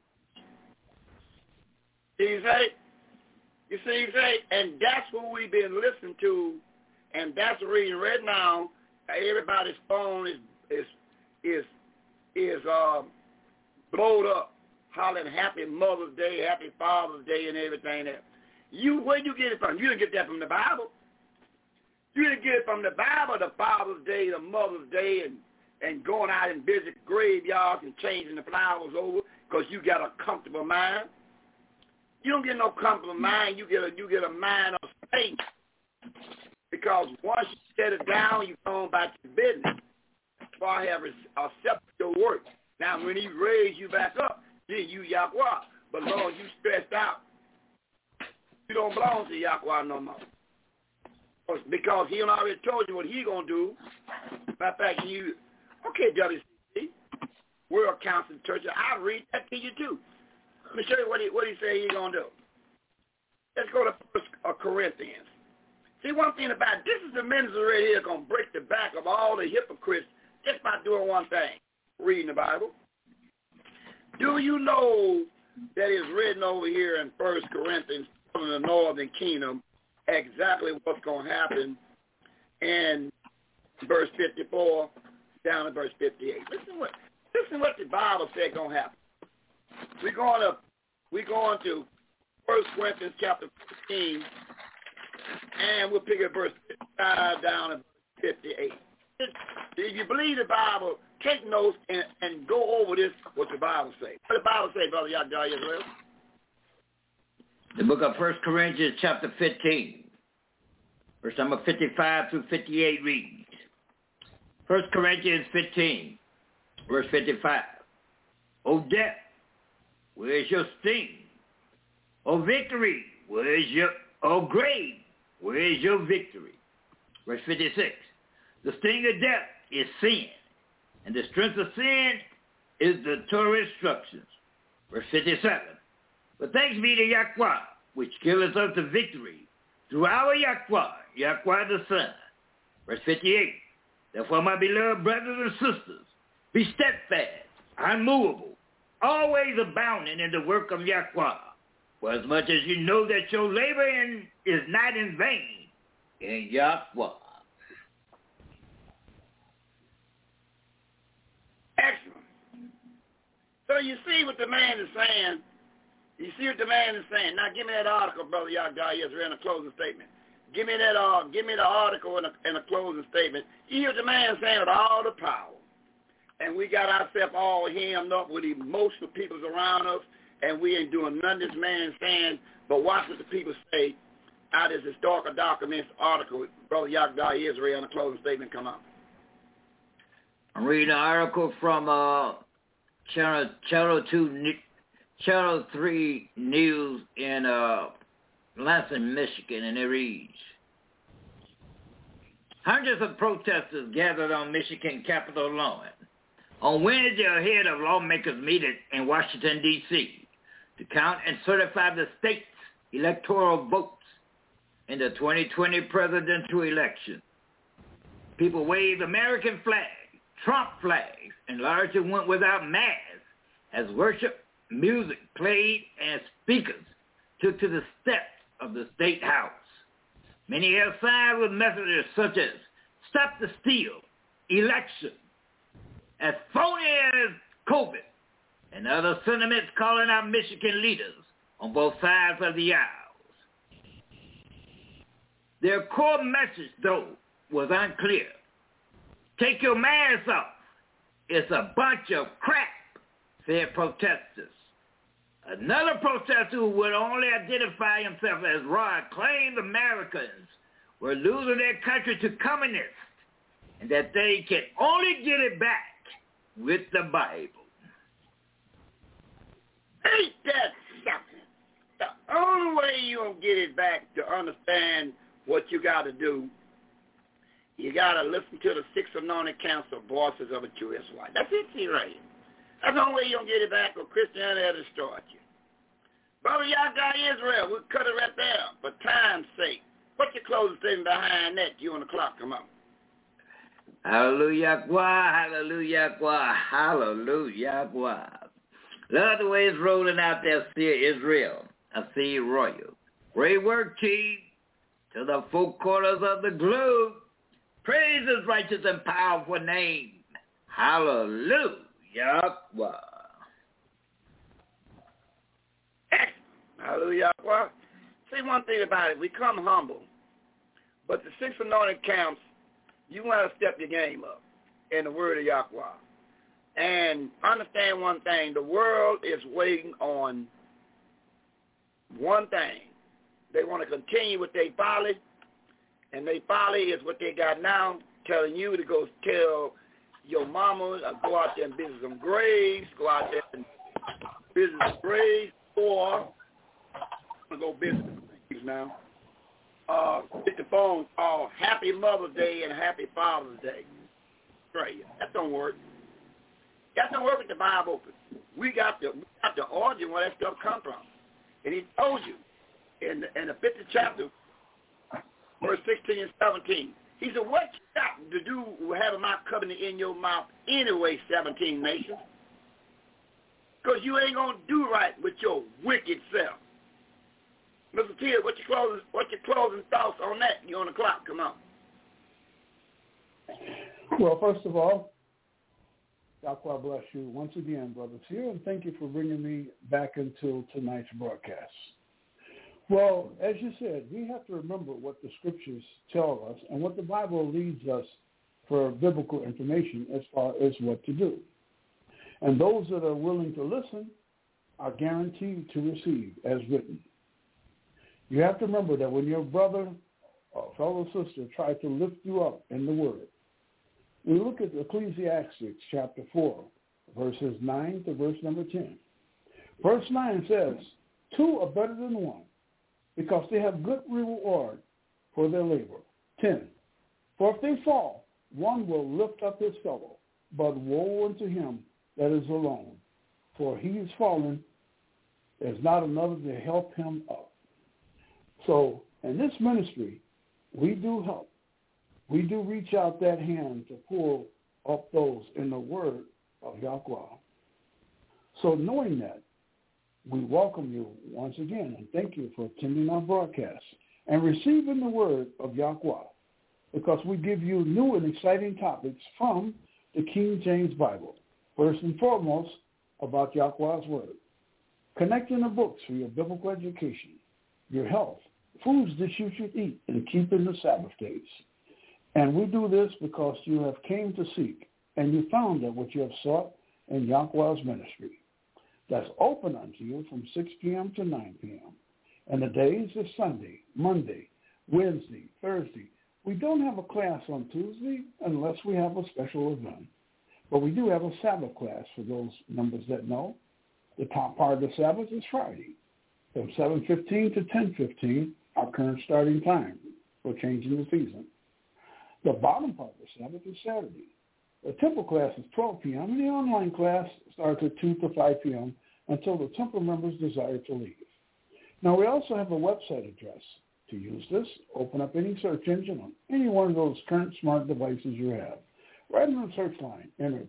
You see, and that's what we've been listening to, and that's the reason right now everybody's phone is blowed up, hollering Happy Mother's Day, Happy Father's Day, and everything else. Where you get it from? You didn't get that from the Bible. You didn't get it from the Bible, the Father's Day, the Mother's Day, and going out and visit graveyards and changing the flowers over because you got a comfortable mind. You don't get no comfortable mind. You get a mind of faith. Because once you set it down, you go on about your business. For I have accepted your work. Now, when he raised you back up, then you Yahweh. But Lord, you stressed out. You don't belong to Yahweh no more. Because he already told you what he going to do. Matter of fact, okay, WCC, World Council Church, I'll read that to you too. Let me show you what he said he's going to do. Let's go to 1 Corinthians. See, one thing about this is the ministry right here going to break the back of all the hypocrites just by doing one thing, reading the Bible. Do you know that it's written over here in 1 Corinthians in the northern kingdom exactly what's going to happen in verse 54 down to verse 58. Listen what the Bible said going to happen. We're going to 1 Corinthians chapter 15, and we'll pick up verse 55 down to 58. If you believe the Bible, take notes and go over this, what the Bible says. What the Bible say, Brother Yahweh Israel? The book of 1 Corinthians chapter 15, verse number 55 through 58 reads. 1 Corinthians 15, verse 55. O death, where is your sting? O victory, where is your, O grave, where is your victory? Verse 56. The sting of death is sin, and the strength of sin is the Torah instructions. Verse 57. But thanks be to Yahweh, which giveth us the victory through our Yahweh the Son. Verse 58. Therefore, my beloved brothers and sisters, be steadfast, unmovable, always abounding in the work of Yahweh, for as much as you know that your labor is not in vain in Yahweh. Excellent. So you see what the man is saying. You see what the man is saying. Now give me that article, Brother Yahweh Israel, in a closing statement. Give me that. Give me the article in a closing statement. You hear what the man saying with all the power. And we got ourselves all hemmed up with emotional people around us, and we ain't doing none of this man saying, but watch what the people say out of this historical documents article. Brother Yahweh Israel in a closing statement come out. I'm reading an article from Channel 3 News in Lansing, Michigan, and it reads, hundreds of protesters gathered on Michigan Capitol lawn on Wednesday ahead of lawmakers' meeting in Washington, D.C. to count and certify the state's electoral votes in the 2020 presidential election. People waved American flags, Trump flags, and largely went without masks as worship music played and speakers took to the steps of the State House. Many held signs with messages such as, stop the steal, election, as phony as COVID, and other sentiments calling out Michigan leaders on both sides of the aisles. Their core message, though, was unclear. Take your mask off. It's a bunch of crap, said protesters. Another protester who would only identify himself as Rod claimed Americans were losing their country to communists and that they can only get it back with the Bible. Ain't that something? The only way you're going to get it back to understand what you got to do, you got to listen to the Six Anointed Council voices of a true Israelite. That's it, see right here. That's the only way you're going to get it back, or Christianity has destroyed you. Brother Yahweh Israel, we'll cut it right there for time's sake. Put your closing statement behind that. You on the clock, come on. Hallelujah, hallelujah, hallelujah. Love the way it's rolling out there, Seer Israel. I see you, Royal. Great work, Chief. To the four corners of the globe. Praise his righteous and powerful name. Hallelujah. Hallelujah. See one thing about it. We come humble. But the Six Anointed Camps, you want to step your game up in the word of Yahweh. And understand one thing. The world is waiting on one thing. They want to continue with their folly. And their folly is what they got now, telling you to go tell your mama, go out there and visit some graves, go out there and visit some graves, or I'm going to go visit some graves now. Get the phone called Happy Mother's Day and Happy Father's Day. Pray. That don't work. That don't work with the Bible. We got the origin where that stuff come from. And he told you in the 50th chapter, verse 16 and 17. He said, what you got to do with having my covenant in your mouth anyway, 17 nations? Because you ain't going to do right with your wicked self. Mr. T, what's your closing thoughts on that? You on the clock. Come on. Well, first of all, Yahweh bless you once again, Brother Seer, and thank you for bringing me back into tonight's broadcast. Well, as you said, we have to remember what the scriptures tell us and what the Bible leads us for biblical information as far as what to do. And those that are willing to listen are guaranteed to receive as written. You have to remember that when your brother or fellow sister tries to lift you up in the word, we look at Ecclesiastes chapter 4, verses 9 to verse number 10. Verse 9 says, 2 are better than 1, because they have good reward for their labor. 10, for if they fall, one will lift up his fellow, but woe unto him that is alone, for he is fallen, there's not another to help him up. So in this ministry, we do help. We do reach out that hand to pull up those in the word of Yahweh. So knowing that, we welcome you once again and thank you for attending our broadcast and receiving the word of Yahweh, because we give you new and exciting topics from the King James Bible. First and foremost, about Yahweh's word. Connecting the books for your biblical education, your health, foods that you should eat, and keeping the Sabbath days. And we do this because you have came to seek, and you found that what you have sought in Yahweh's ministry. That's open unto you from 6 p.m. to 9 p.m. And the days are Sunday, Monday, Wednesday, Thursday. We don't have a class on Tuesday unless we have a special event. But we do have a Sabbath class for those members that know. The top part of the Sabbath is Friday, from 7:15 to 10:15, our current starting time for changing the season. The bottom part of the Sabbath is Saturday. The temple class is 12 p.m., and the online class starts at 2 to 5 p.m. until the temple members desire to leave. Now, we also have a website address. To use this, open up any search engine on any one of those current smart devices you have. Right in the search line, enter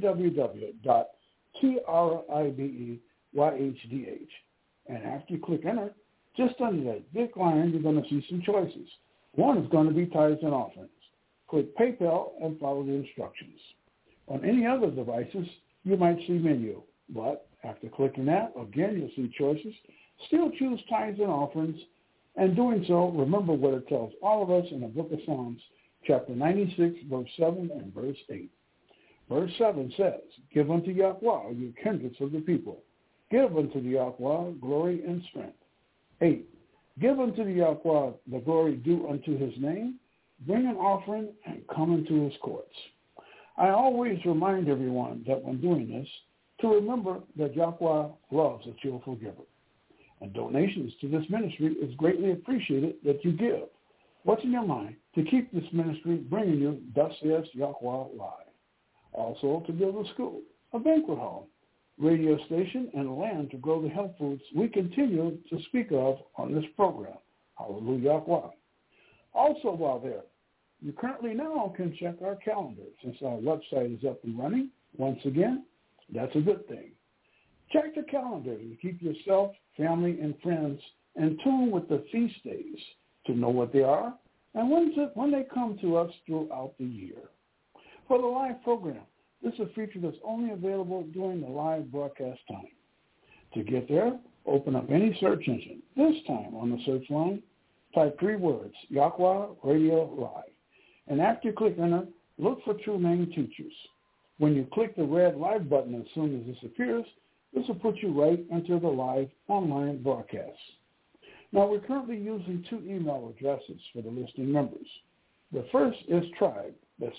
www.TRIBEYHDH. And after you click enter, just under that big line, you're going to see some choices. One is going to be tithes and offerings. Click PayPal and follow the instructions. On any other devices, you might see menu, but after clicking that, again, you'll see choices. Still choose tithes and offerings, and doing so, remember what it tells all of us in the book of Psalms, chapter 96, verse 7 and verse 8. Verse 7 says, give unto Yahweh, you kindreds of the people. Give unto the Yahweh glory and strength. 8, give unto the Yahweh the glory due unto his name. Bring an offering and come into his courts. I always remind everyone that when doing this, to remember that Yahweh loves a cheerful giver. And donations to this ministry is greatly appreciated that you give. What's in your mind to keep this ministry bringing you Thus Saith Yahweh live? Also to build a school, a banquet hall, radio station, and land to grow the health foods we continue to speak of on this program. Hallelujah Yahweh. Also while there, you currently now can check our calendar since our website is up and running. Once again, that's a good thing. Check the calendar to keep yourself, family, and friends in tune with the feast days to know what they are and when they come to us throughout the year. For the live program, this is a feature that's only available during the live broadcast time. To get there, open up any search engine. This time on the search line, type 3 words, Yahweh Radio Live. And after you click enter, look for True Name Teachers. When you click the red live button as soon as this appears, this will put you right into the live online broadcast. Now, we're currently using 2 email addresses for the listening members. The first is tribe, that's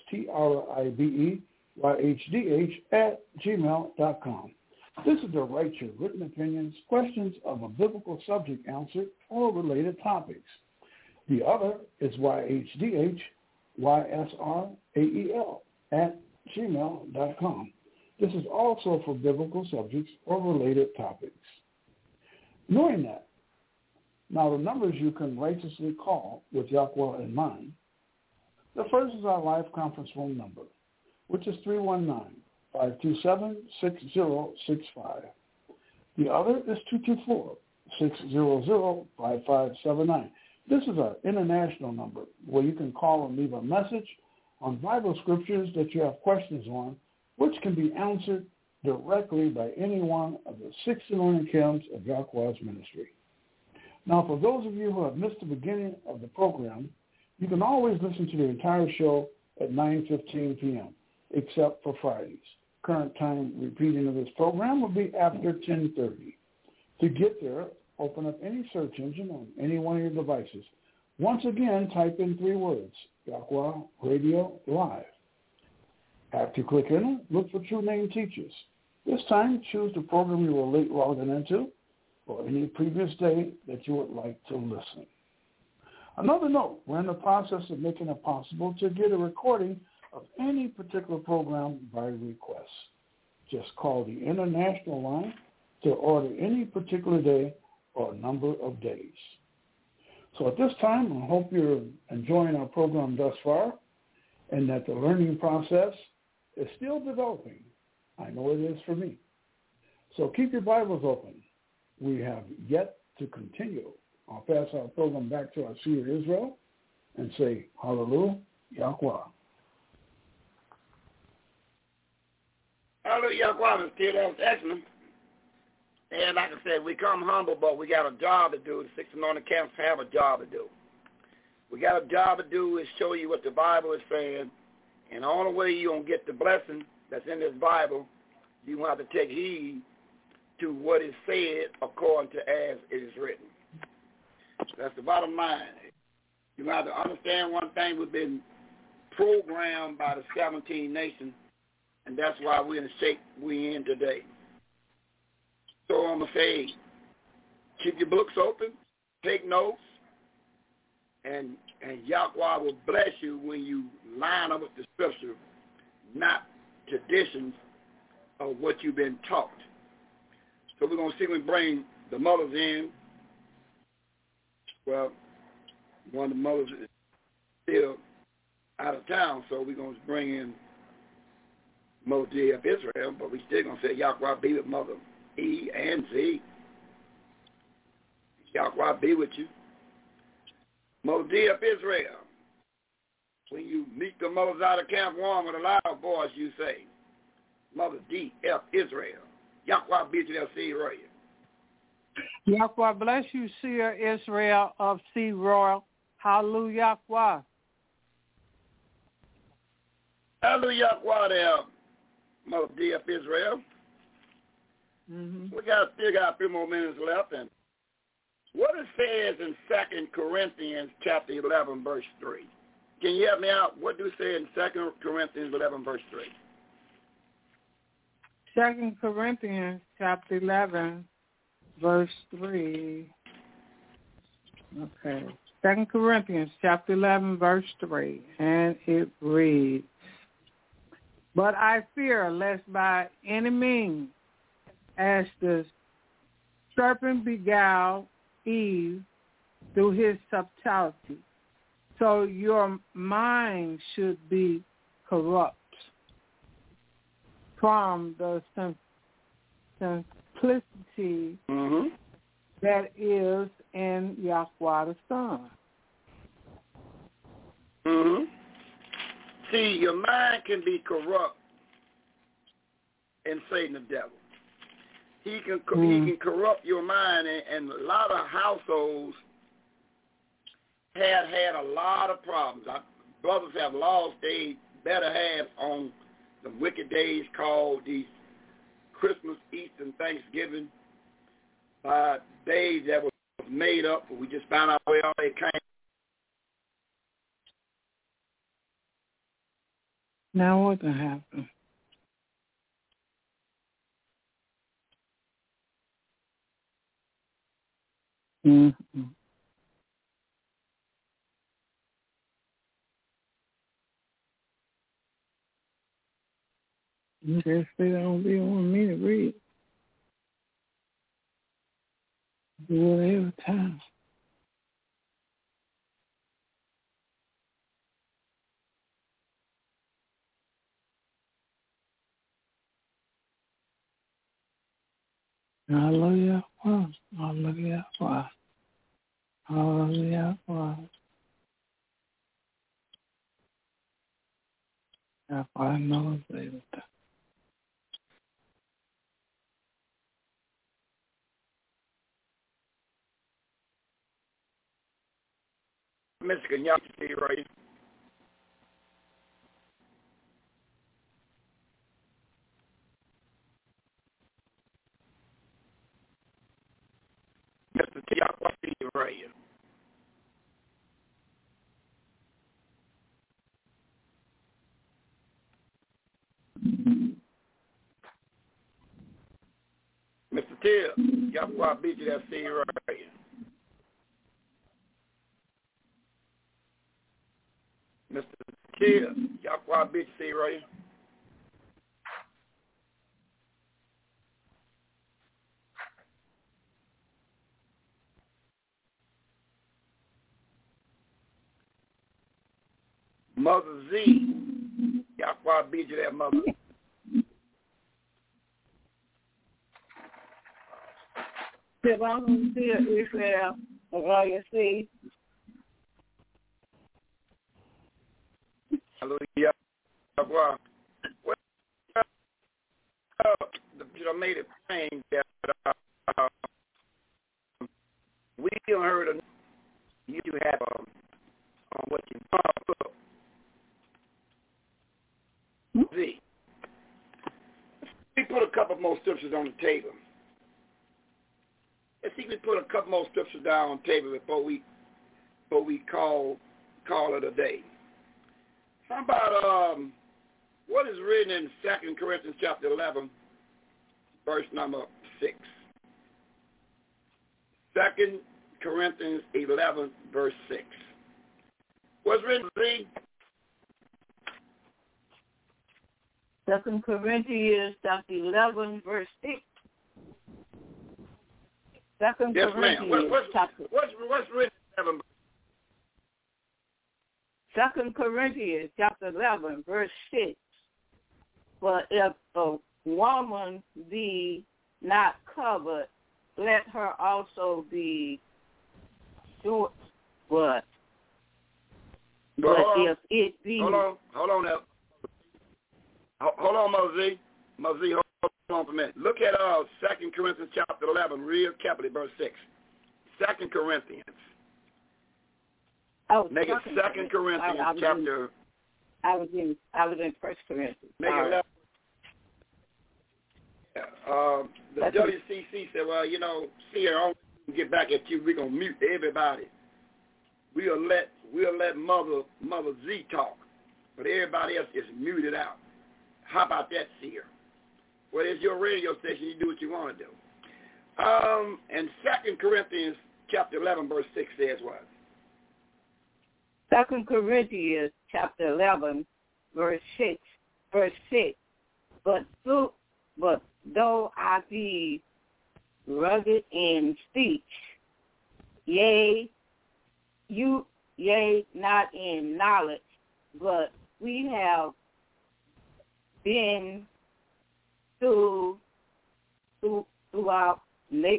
TRIBEYHDH@gmail.com. This is to write your written opinions, questions of a biblical subject answered, or related topics. The other is YHDHYSRAEL@gmail.com. This is also for biblical subjects or related topics. Knowing that, now the numbers you can righteously call with Yahweh in mind. The first is our live conference phone number, which is 319-527-6065. The other is 224-600-5579. This is our international number where you can call and leave a message on Bible scriptures that you have questions on, which can be answered directly by any one of the 6 anointing camps of Yahweh's ministry. Now, for those of you who have missed the beginning of the program, you can always listen to the entire show at 9:15 p.m., except for Fridays. Current time repeating of this program will be after 10:30. To get there, open up any search engine on any one of your devices. Once again, type in 3 words, Yahweh Radio Live. After you click in it, look for True Name Teachers. This time, choose the program you were late logging into or any previous day that you would like to listen. Another note, we're in the process of making it possible to get a recording of any particular program by request. Just call the international line to order any particular day or number of days. So at this time, I hope you're enjoying our program thus far and that the learning process is still developing. I know it is for me. So keep your Bibles open. We have yet to continue. I'll pass our program back to our seer Israel and say, Hallelujah, Yahweh. Hallelujah, Yahweh. That was excellent. And like I said, we come humble, but we got a job to do. The 6 anointed camps have a job to do. We got a job to do is show you what the Bible is saying. And the only way you're going to get the blessing that's in this Bible, you're going to have to take heed to what is said according to as it is written. That's the bottom line. You have to understand one thing. We've been programmed by the 17 nations, and that's why we're in the shape we're in today. So I'm going to say, keep your books open, take notes, and Yahweh will bless you when you line up with the scripture, not traditions of what you've been taught. So we're going to see when we bring the mothers in. Well, one of the mothers is still out of town, so we're going to bring in Mother D of Israel, but we still going to say Yahweh be with Mother E and Z. Yahweh be with you. Mother D of Israel. When you meet the mothers out of Camp 1 with a loud voice, you say, Mother D of Israel. Yahweh be with you, Seed Royal. Yahweh bless you, Seer Israel of Seed Royal. Hallelujah, Yahweh. Hallelujah, Yahweh there, Mother D of Israel. Mm-hmm. We still got a few more minutes left. And what it says in 2 Corinthians chapter 11, verse 3. Can you help me out? What do it say in 2 Corinthians 11, verse 3? 2 Corinthians chapter 11, verse 3. Okay. 2 Corinthians chapter 11, verse 3. And it reads, But I fear lest by any means, as the serpent beguiled Eve through his subtlety, so your mind should be corrupt from the simplicity that is in Yahweh the Son. See, your mind can be corrupt in Satan the devil. He can corrupt your mind, and a lot of households had a lot of problems. Our brothers have lost their better half on the wicked days called these Christmas, Easter, and Thanksgiving, by days that was made up, but we just found out where all they came. Now what can happen? Mm-hmm. You guess they don't be on me to read. Do it every time. Hallelujah. Hallelujah. Hallelujah. I know they would. Mr. Kenyaki, right? Mr. Uriah. Mr. Till, Yahweh beat you that see Uriah. Mr. Till, Yahweh beat you see Uriah. Mother Z, Yahweh beat you that mother. Israel, Uriah C. Hallelujah. Well, I made it plain that we don't heard of you have on what you put. See, we put a couple more scriptures on the table. Let's see if we put a couple more scriptures down on the table before we call it a day. How about what is written in 2 Corinthians chapter 11, verse number 6? 2 Corinthians 11, verse 6. What's written, Z? 2 Corinthians chapter 11, verse 6. 2 Yes, Corinthians ma'am. What's written in 11? 2 Corinthians chapter 11, verse 6. But if a woman be not covered, let her also be short. But if it be... Hold on now. Hold on, Mosey. Hold on for a minute. Look at 2 Corinthians chapter 11, real carefully, verse 6. 2 Corinthians. Make it 2 Corinthians chapter. I was in 1 Corinthians. Make it 11. The WCC said, well, see, I don't get back at you. We're gonna mute everybody. We'll let Mother Z talk, but everybody else is muted out. How about that, Seer? Well, it's your radio station. You do what you want to do. And 2 Corinthians chapter 11, verse 6 says what? 2 Corinthians chapter 11, verse 6. But though I be rugged in speech, yea, not in knowledge, but we have been throughout made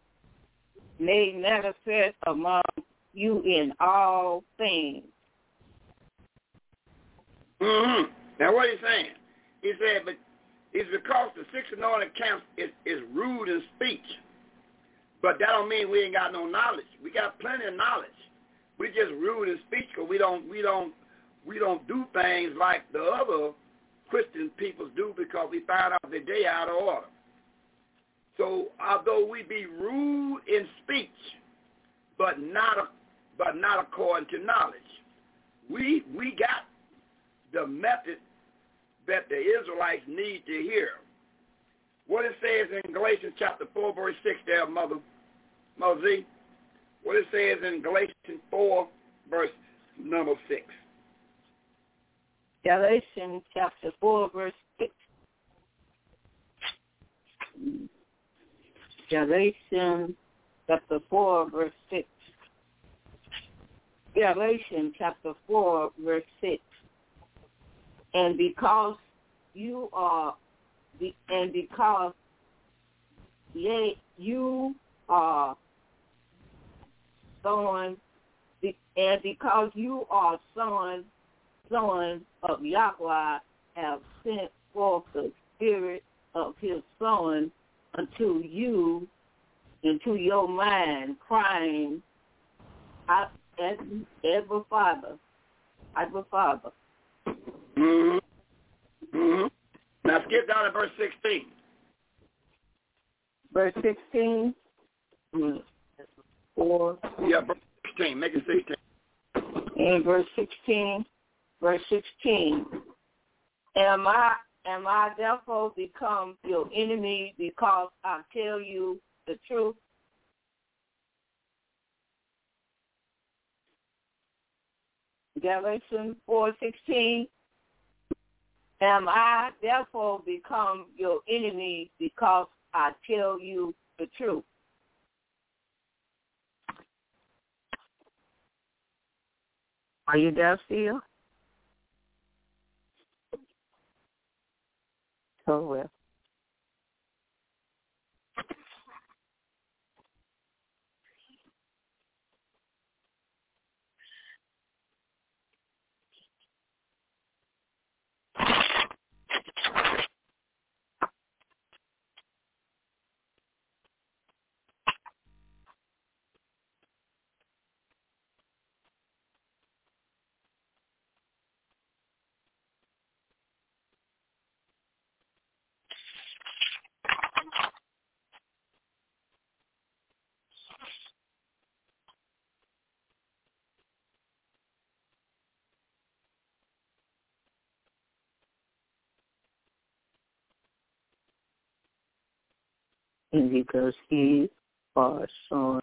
manifest among you in all things. Mm-hmm. Now what he's saying? He said, but it's because the 6 anointed camps is rude in speech. But that don't mean we ain't got no knowledge. We got plenty of knowledge. We just rude in speech because we don't do things like the other Christian people do because we find out that they out of order. So although we be rude in speech, but not according to knowledge, we got the method that the Israelites need to hear. What it says in Galatians chapter 4, verse 6 there, Mother Z. What it says in Galatians 4, verse number 6. Galatians chapter 4, verse 6. Galatians chapter 4, verse 6. Galatians chapter 4, verse 6. And because you are sons of Yahweh, have sent forth the Spirit of His Son unto you, into your mind, crying, Abba Father. Mm-hmm. Mm-hmm. Now skip down to verse 16. Verse 16. 4. Yeah, verse 16. Make it 16. In verse 16. Am I therefore become your enemy because I tell you the truth? Galatians 4:16. Am I therefore become your enemy because I tell you the truth? Are you there still? Oh, well. And because he was son